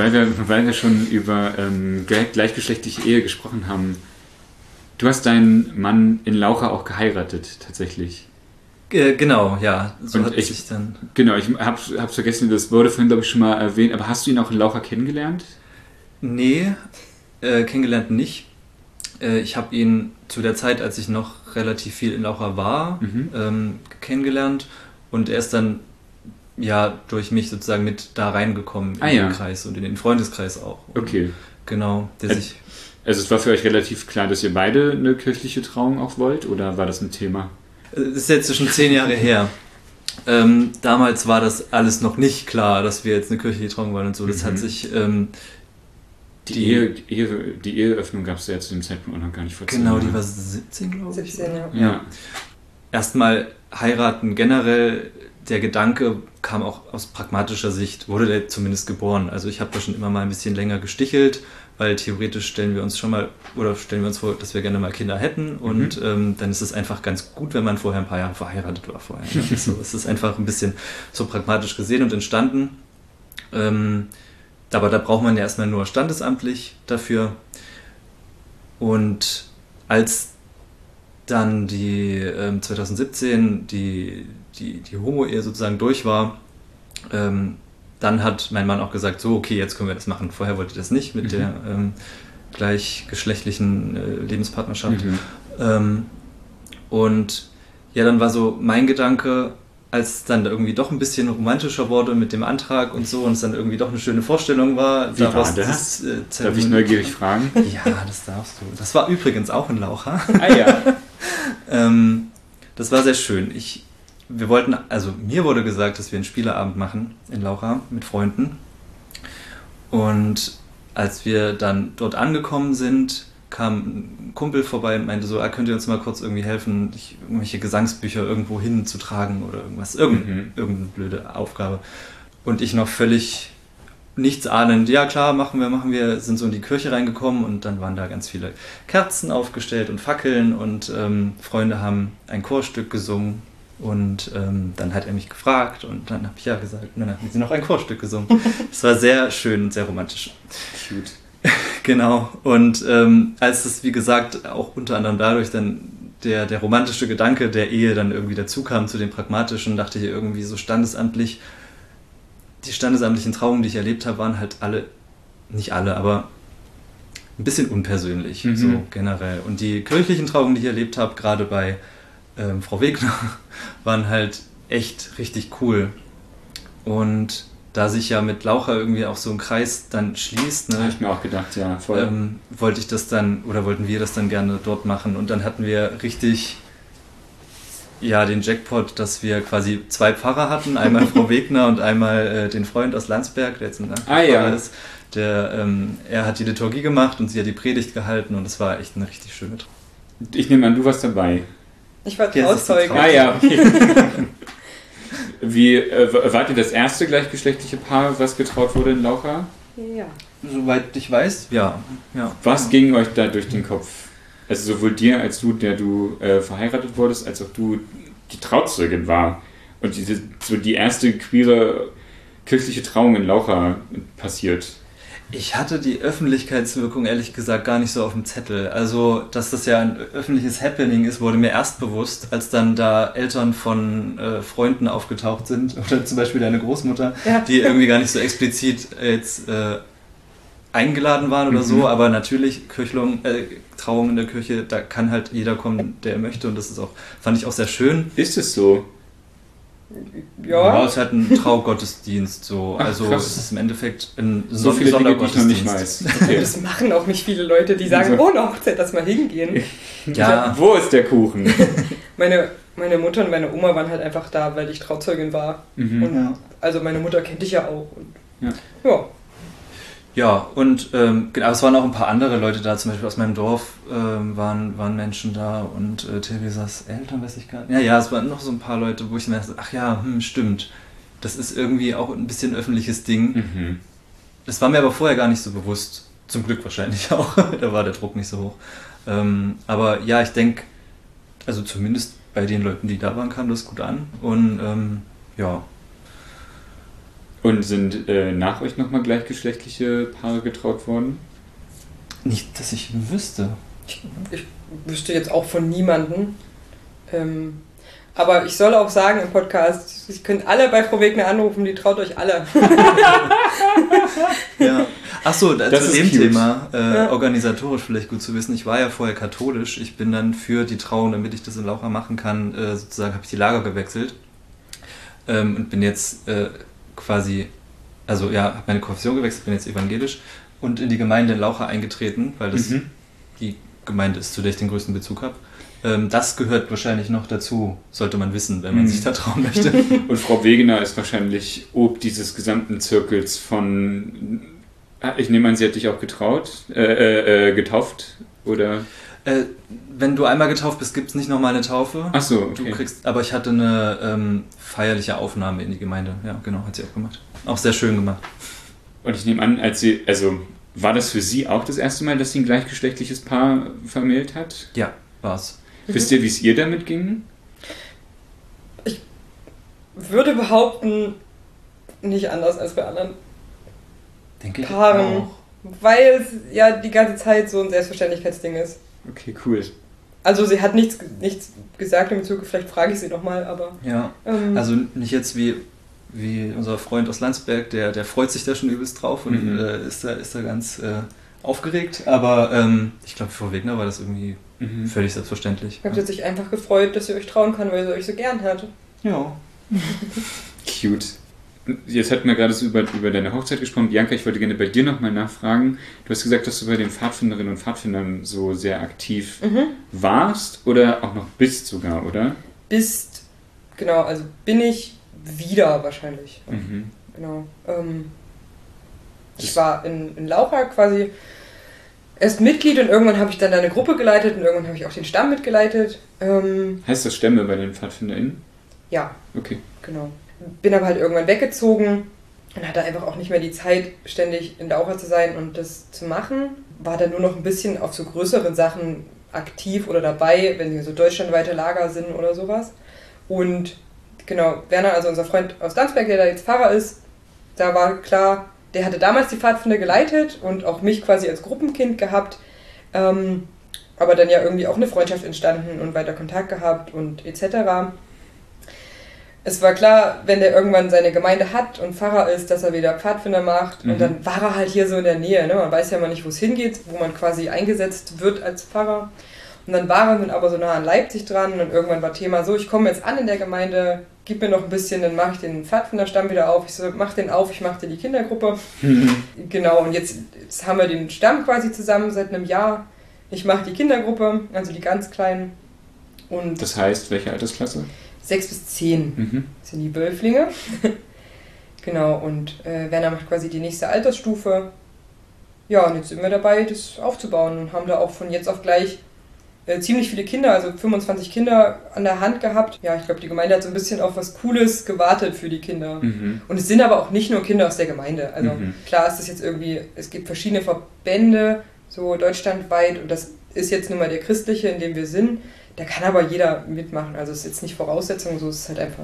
weil wir, weil wir schon über ähm, gleichgeschlechtliche Ehe gesprochen haben, du hast deinen Mann in Laucha auch geheiratet, tatsächlich. Äh, genau, ja. So Und hat ich, sich dann... Genau, ich hab's, hab's vergessen, das wurde vorhin, glaube ich, schon mal erwähnt, aber hast du ihn auch in Laucha kennengelernt? Nee, äh, kennengelernt nicht. Äh, ich habe ihn zu der Zeit, als ich noch relativ viel in Laucha war, Mhm. ähm, kennengelernt und er ist dann ja durch mich sozusagen mit da reingekommen in Ah, den ja. Kreis und in den Freundeskreis auch. Und Okay. genau, der Ä- sich... Also es war für euch relativ klar, dass ihr beide eine kirchliche Trauung auch wollt, oder war das ein Thema? Das ist jetzt schon zehn Jahre her. Ähm, damals war das alles noch nicht klar, dass wir jetzt eine kirchliche Trauung wollen und so. Das Mhm. hat sich... Ähm, Die, Die- Ehe, Ehe, die Eheöffnung gab es ja zu dem Zeitpunkt auch noch gar nicht vor zehn genau, die Jahren. war siebzehn, glaube ich. siebzehn, ja. Ja. Erstmal heiraten generell, der Gedanke kam auch aus pragmatischer Sicht, wurde der zumindest geboren. Also ich habe da schon immer mal ein bisschen länger gestichelt, weil theoretisch stellen wir uns schon mal, oder stellen wir uns vor, dass wir gerne mal Kinder hätten und Mhm. ähm, dann ist es einfach ganz gut, wenn man vorher ein paar Jahre verheiratet war vorher. Ne? So, es ist einfach ein bisschen so pragmatisch gesehen und entstanden. Ähm, aber da braucht man ja erstmal nur standesamtlich dafür. Und als dann die ähm, zwanzig siebzehn die, die, die Homo-Ehe sozusagen durch war, ähm, dann hat mein Mann auch gesagt, so okay, jetzt können wir das machen. Vorher wollte ich das nicht mit Mhm. der ähm, gleichgeschlechtlichen äh, Lebenspartnerschaft. Mhm. Ähm, und ja, dann war so mein Gedanke, als es dann irgendwie doch ein bisschen romantischer wurde mit dem Antrag und so und es dann irgendwie doch eine schöne Vorstellung war. Wie war daraus das? dieses, äh, Darf ich Zeremonie- neugierig fragen? Ja, das darfst du. Das war übrigens auch in Laucha. Ah ja. Ähm, das war sehr schön. Ich, wir wollten, also mir wurde gesagt, dass wir einen Spieleabend machen in Laucha mit Freunden. Und als wir dann dort angekommen sind, kam ein Kumpel vorbei und meinte so, ah, könnt ihr uns mal kurz irgendwie helfen, ich, irgendwelche Gesangsbücher irgendwo hinzutragen oder irgendwas, irgend, Mhm. irgendeine blöde Aufgabe. Und ich noch völlig nichts ahnend, ja klar, machen wir, machen wir, sind so in die Kirche reingekommen und dann waren da ganz viele Kerzen aufgestellt und Fackeln und ähm, Freunde haben ein Chorstück gesungen und ähm, dann hat er mich gefragt und dann habe ich ja gesagt und dann haben sie noch ein Chorstück gesungen. Es war sehr schön und sehr romantisch. Cute. Genau, und ähm, als es, wie gesagt, auch unter anderem dadurch dann der, der romantische Gedanke der Ehe dann irgendwie dazu kam zu dem pragmatischen, dachte ich irgendwie so standesamtlich, die standesamtlichen Trauungen, die ich erlebt habe, waren halt alle, nicht alle, aber ein bisschen unpersönlich, Mhm. so generell. Und die kirchlichen Trauungen, die ich erlebt habe, gerade bei ähm, Frau Wegner, waren halt echt richtig cool. Und da sich ja mit Laucha irgendwie auch so ein Kreis dann schließt, Habe ne, ich mir auch gedacht, ja, voll. ähm, wollte ich das dann, oder wollten wir das dann gerne dort machen. Und dann hatten wir richtig, ja, den Jackpot, dass wir quasi zwei Pfarrer hatten, einmal Frau Wegner und einmal äh, den Freund aus Landsberg, der jetzt ein Ah, ja. Pfarrer ist. Der, ähm, er hat die Liturgie gemacht und sie hat die Predigt gehalten und es war echt eine richtig schöne Trauung. Ich nehme an, du warst dabei. Ich war Ja, das ist die Trauzeuge. Trau- Ah ja, okay. Wie, äh, wart ihr das erste gleichgeschlechtliche Paar, was getraut wurde in Laucha? Ja. Soweit ich weiß, ja. ja. Was ging euch da durch den Kopf? Also sowohl dir als du, der du äh, verheiratet wurdest, als auch du die Trauzeugin war. Und diese, so die erste queere kirchliche Trauung in Laucha passiert. Ich hatte die Öffentlichkeitswirkung ehrlich gesagt gar nicht so auf dem Zettel. Also, dass das ja ein öffentliches Happening ist, wurde mir erst bewusst, als dann da Eltern von äh, Freunden aufgetaucht sind oder zum Beispiel deine Großmutter, Ja. die irgendwie gar nicht so explizit jetzt äh, eingeladen waren oder Mhm. so, aber natürlich Kirchlung, äh, Trauung in der Kirche, da kann halt jeder kommen, der möchte und das ist auch, fand ich auch sehr schön. Ist es so? Ja, Ja. es ist halt ein Traugottesdienst so, Ach, also krass. es ist im Endeffekt ein So Son- viele Dinge, die ich noch nicht Sondergottesdienst. weiß. Okay. Das machen auch nicht viele Leute, die sagen, Also- oh, eine Hochzeit, lass mal hingehen. Ja, Wo ist der Kuchen? Meine, meine Mutter und meine Oma waren halt einfach da, weil ich Trauzeugin war. Mhm. Und Ja. also meine Mutter kennt dich ja auch. Und Ja. ja. Ja, und ähm, genau, es waren auch ein paar andere Leute da, zum Beispiel aus meinem Dorf ähm, waren, waren Menschen da und äh, Theresas Eltern, weiß ich gar nicht. Ja, ja, es waren noch so ein paar Leute, wo ich mir dachte, ach ja, hm, stimmt. Das ist irgendwie auch ein bisschen öffentliches Ding. Mhm. Das war mir aber vorher gar nicht so bewusst. Zum Glück wahrscheinlich auch. Da war der Druck nicht so hoch. Ähm, aber ja, ich denke, also zumindest bei den Leuten, die da waren, kam das gut an. Und ähm, ja. Und sind äh, nach euch nochmal gleichgeschlechtliche Paare getraut worden? Nicht, dass ich wüsste. Ich, ich wüsste jetzt auch von niemandem. Ähm, aber ich soll auch sagen im Podcast, ihr könnt alle bei Frau Wegner anrufen, die traut euch alle. Ja. Achso, zu dem cute. Thema, äh, Ja. organisatorisch vielleicht gut zu wissen. Ich war ja vorher katholisch. Ich bin dann für die Trauung, damit ich das in Laucha machen kann, äh, sozusagen habe ich die Lager gewechselt. Ähm, und bin jetzt äh, quasi, also ja, habe meine Konfession gewechselt, bin jetzt evangelisch und in die Gemeinde in Laucha eingetreten, weil das Mhm. die Gemeinde ist, zu der ich den größten Bezug habe. Ähm, das gehört wahrscheinlich noch dazu, sollte man wissen, wenn man Mhm. sich da trauen möchte. Und Frau Wegener ist wahrscheinlich ob dieses gesamten Zirkels von... Ich nehme an, sie hat dich auch getraut, äh, äh, äh, getauft, oder? Äh, wenn du einmal getauft bist, gibt es nicht nochmal eine Taufe. Ach so, okay. Du kriegst, aber ich hatte eine ähm, feierliche Aufnahme in die Gemeinde. Ja, genau, hat sie auch gemacht. Auch sehr schön gemacht. Und ich nehme an, als sie, also war das für sie auch das erste Mal, dass sie ein gleichgeschlechtliches Paar vermählt hat? Ja, war's. Wisst ihr, wie es ihr damit ging? Würde behaupten, nicht anders als bei anderen Denke ich Paaren. auch. Weil es ja die ganze Zeit so ein Selbstverständlichkeitsding ist. Okay, cool. Also sie hat nichts, nichts gesagt im Bezug, vielleicht frage ich sie nochmal, aber... Ja, Ähm, also nicht jetzt wie, wie unser Freund aus Landsberg, der, der freut sich da schon übelst drauf und Mhm. äh, ist, da, ist da ganz äh, aufgeregt. Aber ähm, ich glaube, für Wegner war das irgendwie Mhm. völlig selbstverständlich. ich habe sich einfach gefreut, dass sie euch trauen kann, weil sie euch so gern hat. Ja. Cute. Jetzt hatten wir gerade so über, über deine Hochzeit gesprochen. Bianca, ich wollte gerne bei dir nochmal nachfragen. Du hast gesagt, dass du bei den Pfadfinderinnen und Pfadfindern so sehr aktiv Mhm. warst oder auch noch bist sogar, oder? Bist, genau, also bin ich wieder wahrscheinlich. Mhm. Genau. Ähm, ich Das- war in, in Laucha quasi erst Mitglied und irgendwann habe ich dann da eine Gruppe geleitet und irgendwann habe ich auch den Stamm mitgeleitet. Ähm, Heißt das Stämme bei den PfadfinderInnen? ja, Okay. genau. Bin aber halt irgendwann weggezogen und hatte einfach auch nicht mehr die Zeit, ständig in Laucha zu sein und das zu machen. War dann nur noch ein bisschen auf so größeren Sachen aktiv oder dabei, wenn so deutschlandweite Lager sind oder sowas. Und genau, Werner, also unser Freund aus Landsberg, der da jetzt Pfarrer ist, da war klar, der hatte damals die Pfadfinder geleitet und auch mich quasi als Gruppenkind gehabt. Ähm, aber dann ja irgendwie auch eine Freundschaft entstanden und weiter Kontakt gehabt und et cetera. Es war klar, wenn der irgendwann seine Gemeinde hat und Pfarrer ist, dass er wieder Pfadfinder macht. Mhm. Und dann war er halt hier so in der Nähe. Ne? Man weiß ja mal nicht, wo es hingeht, wo man quasi eingesetzt wird als Pfarrer. Und dann war er dann aber so nah an Leipzig dran und irgendwann war Thema so, ich komme jetzt an in der Gemeinde, gib mir noch ein bisschen, dann mache ich den Pfadfinderstamm wieder auf. Ich so, mach den auf, ich mache dir die Kindergruppe. Genau, und jetzt, jetzt haben wir den Stamm quasi zusammen seit einem Jahr. Ich mache die Kindergruppe, also die ganz Kleinen. Und Das heißt, welche Altersklasse? sechs bis zehn Mhm. sind die Wölflinge. Genau, und äh, Werner macht quasi die nächste Altersstufe. Ja, und jetzt sind wir dabei, das aufzubauen und haben da auch von jetzt auf gleich äh, ziemlich viele Kinder, also fünfundzwanzig Kinder an der Hand gehabt. Ja, ich glaube, die Gemeinde hat so ein bisschen auf was Cooles gewartet für die Kinder. Mhm. Und es sind aber auch nicht nur Kinder aus der Gemeinde. Also Mhm. klar ist das jetzt irgendwie, es gibt verschiedene Verbände, so deutschlandweit, und das ist jetzt nun mal der christliche, in dem wir sind. Da kann aber jeder mitmachen. Also es ist jetzt nicht Voraussetzung, so ist es halt einfach.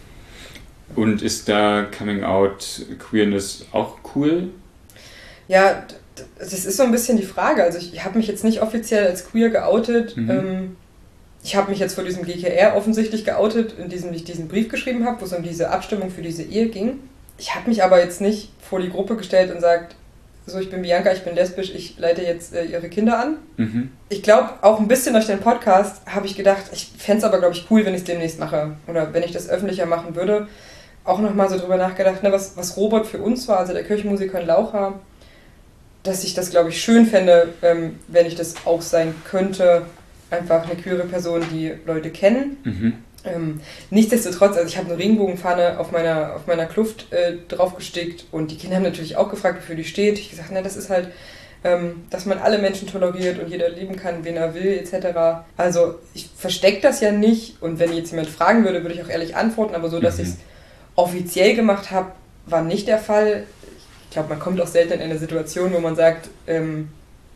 Und ist da Coming Out Queerness auch cool? Ja, d- d- das ist so ein bisschen die Frage. Also ich habe mich jetzt nicht offiziell als queer geoutet. Mhm. Ähm, ich habe mich jetzt vor diesem G K R offensichtlich geoutet, in diesem ich diesen Brief geschrieben habe, wo es um diese Abstimmung für diese Ehe ging. Ich habe mich aber jetzt nicht vor die Gruppe gestellt und sagt, so, ich bin Bianca, ich bin lesbisch, ich leite jetzt äh, ihre Kinder an. Mhm. Ich glaube, auch ein bisschen durch den Podcast habe ich gedacht, ich fände es aber, glaube ich, cool, wenn ich es demnächst mache. Oder wenn ich das öffentlicher machen würde. Auch nochmal so drüber nachgedacht, ne, was, was Robert für uns war, also der Kirchenmusiker in Laucha, dass ich das, glaube ich, schön fände, ähm, wenn ich das auch sein könnte. Einfach eine queere Person, die Leute kennen. Mhm. Ähm, nichtsdestotrotz, also ich habe eine Regenbogenfahne auf meiner, auf meiner Kluft äh, draufgestickt und die Kinder haben natürlich auch gefragt, wofür die steht. Ich gesagt, na, das ist halt, ähm, dass man alle Menschen toleriert und jeder leben kann, wen er will, et cetera. Also ich verstecke das ja nicht und wenn jetzt jemand fragen würde, würde ich auch ehrlich antworten, aber so, dass Mhm. ich es offiziell gemacht habe, war nicht der Fall. Ich glaube, man kommt auch selten in eine Situation, wo man sagt, ähm,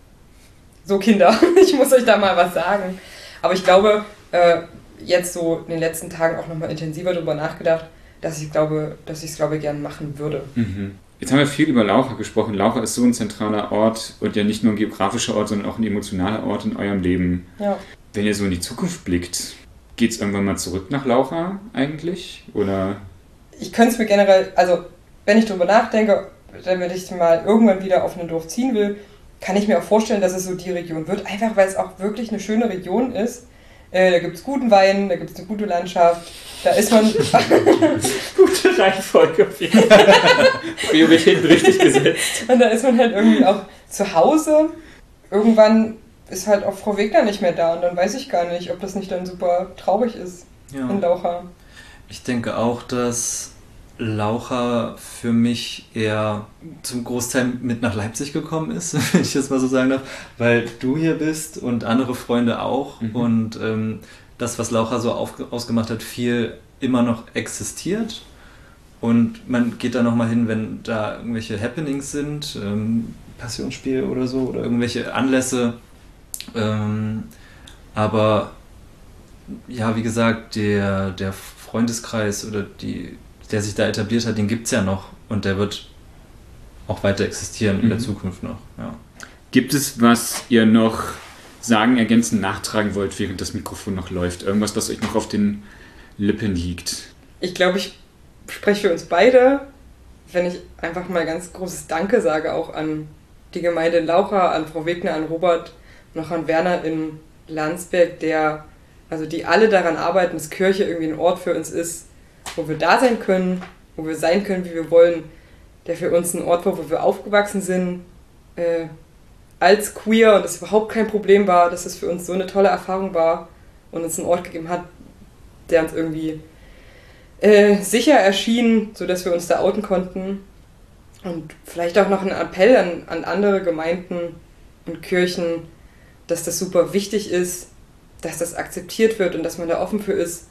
so Kinder, ich muss euch da mal was sagen. Aber ich glaube, äh, jetzt so in den letzten Tagen auch nochmal intensiver darüber nachgedacht, dass ich glaube, dass ich es glaube gerne machen würde. Mhm. Jetzt haben wir viel über Laucha gesprochen. Laucha ist so ein zentraler Ort und ja nicht nur ein geografischer Ort, sondern auch ein emotionaler Ort in eurem Leben. Ja. Wenn ihr so in die Zukunft blickt, geht es irgendwann mal zurück nach Laucha eigentlich? Oder? Ich könnte es mir generell, also wenn ich darüber nachdenke, wenn ich mal irgendwann wieder auf ein Dorf ziehen will, kann ich mir auch vorstellen, dass es so die Region wird, einfach weil es auch wirklich eine schöne Region ist. Äh, da gibt es guten Wein, da gibt es eine gute Landschaft, da ist man... Gute Reihenfolge. Prioritäten richtig gesetzt. Und da ist man halt irgendwie auch zu Hause. Irgendwann ist halt auch Frau Wegner nicht mehr da und dann weiß ich gar nicht, ob das nicht dann super traurig ist ja. in Laucha. Ich denke auch, dass Laucha für mich eher zum Großteil mit nach Leipzig gekommen ist, wenn ich das mal so sagen darf, weil du hier bist und andere Freunde auch mhm. und ähm, das, was Laucha so auf, ausgemacht hat, viel immer noch existiert und man geht da nochmal hin, wenn da irgendwelche Happenings sind, ähm, Passionsspiel oder so oder irgendwelche Anlässe, ähm, aber ja, wie gesagt, der, der Freundeskreis oder die der sich da etabliert hat, den gibt es ja noch und der wird auch weiter existieren mhm. in der Zukunft noch. Ja. Gibt es, was ihr noch sagen, ergänzen, nachtragen wollt, während das Mikrofon noch läuft? Irgendwas, das euch noch auf den Lippen liegt? Ich glaube, ich spreche für uns beide, wenn ich einfach mal ganz großes Danke sage, auch an die Gemeinde in Laucha, an Frau Wegner, an Robert, noch an Werner in Landsberg, der, also die alle daran arbeiten, dass Kirche irgendwie ein Ort für uns ist, wo wir da sein können, wo wir sein können, wie wir wollen, der für uns ein Ort war, wo wir aufgewachsen sind, äh, als queer und das überhaupt kein Problem war, dass es für uns so eine tolle Erfahrung war und uns einen Ort gegeben hat, der uns irgendwie äh, sicher erschien, sodass wir uns da outen konnten. Und vielleicht auch noch ein Appell an, an andere Gemeinden und Kirchen, dass das super wichtig ist, dass das akzeptiert wird und dass man da offen für ist,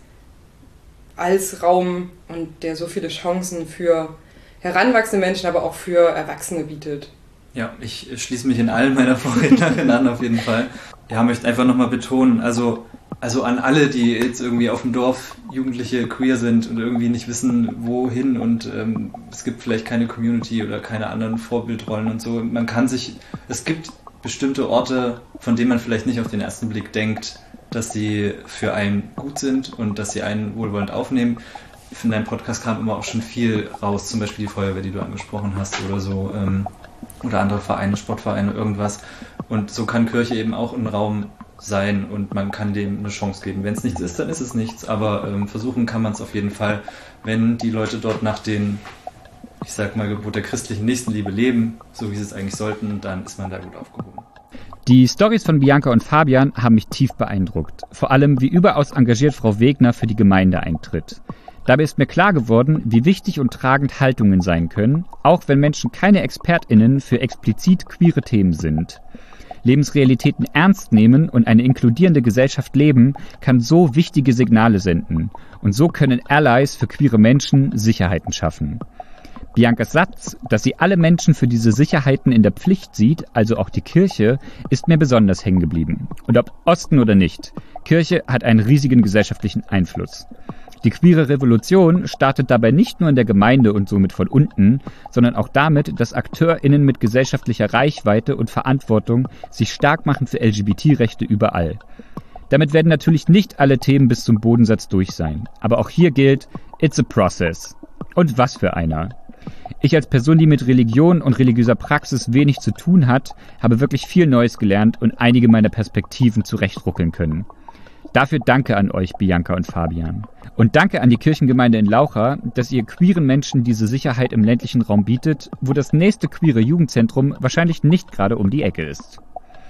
als Raum und der so viele Chancen für heranwachsende Menschen, aber auch für Erwachsene bietet. Ja, ich schließe mich in allen meiner Vorrednerinnen an, auf jeden Fall. Ja, möchte einfach nochmal betonen, also, also an alle, die jetzt irgendwie auf dem Dorf Jugendliche queer sind und irgendwie nicht wissen, wohin und ähm, es gibt vielleicht keine Community oder keine anderen Vorbildrollen und so. Man kann sich, es gibt bestimmte Orte, von denen man vielleicht nicht auf den ersten Blick denkt, dass sie für einen gut sind und dass sie einen wohlwollend aufnehmen. In deinem Podcast kam immer auch schon viel raus, zum Beispiel die Feuerwehr, die du angesprochen hast oder so, ähm, oder andere Vereine, Sportvereine, irgendwas. Und so kann Kirche eben auch ein Raum sein und man kann dem eine Chance geben. Wenn es nichts ist, dann ist es nichts, aber ähm, versuchen kann man es auf jeden Fall, wenn die Leute dort nach den, ich sag mal, Gebot der christlichen Nächstenliebe leben, so wie sie es eigentlich sollten, dann ist man da gut aufgehoben. Die Storys von Bianca und Fabian haben mich tief beeindruckt. Vor allem, wie überaus engagiert Frau Wegner für die Gemeinde eintritt. Dabei ist mir klar geworden, wie wichtig und tragend Haltungen sein können, auch wenn Menschen keine ExpertInnen für explizit queere Themen sind. Lebensrealitäten ernst nehmen und eine inkludierende Gesellschaft leben, kann so wichtige Signale senden. Und so können Allies für queere Menschen Sicherheiten schaffen. Biancas Satz, dass sie alle Menschen für diese Sicherheiten in der Pflicht sieht, also auch die Kirche, ist mir besonders hängen geblieben. Und ob Osten oder nicht, Kirche hat einen riesigen gesellschaftlichen Einfluss. Die queere Revolution startet dabei nicht nur in der Gemeinde und somit von unten, sondern auch damit, dass AkteurInnen mit gesellschaftlicher Reichweite und Verantwortung sich stark machen für L G B T-Rechte überall. Damit werden natürlich nicht alle Themen bis zum Bodensatz durch sein. Aber auch hier gilt, it's a process. Und was für einer. Ich als Person, die mit Religion und religiöser Praxis wenig zu tun hat, habe wirklich viel Neues gelernt und einige meiner Perspektiven zurechtruckeln können. Dafür danke an euch, Bianca und Fabian. Und danke an die Kirchengemeinde in Laucha, dass ihr queeren Menschen diese Sicherheit im ländlichen Raum bietet, wo das nächste queere Jugendzentrum wahrscheinlich nicht gerade um die Ecke ist.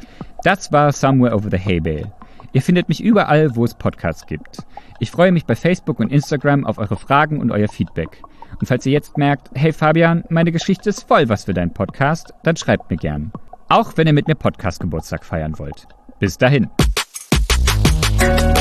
Das war Somewhere Over the Hay Bale. Ihr findet mich überall, wo es Podcasts gibt. Ich freue mich bei Facebook und Instagram auf eure Fragen und euer Feedback. Und falls ihr jetzt merkt, hey Fabian, meine Geschichte ist voll was für deinen Podcast, dann schreibt mir gern. Auch wenn ihr mit mir Podcast-Geburtstag feiern wollt. Bis dahin.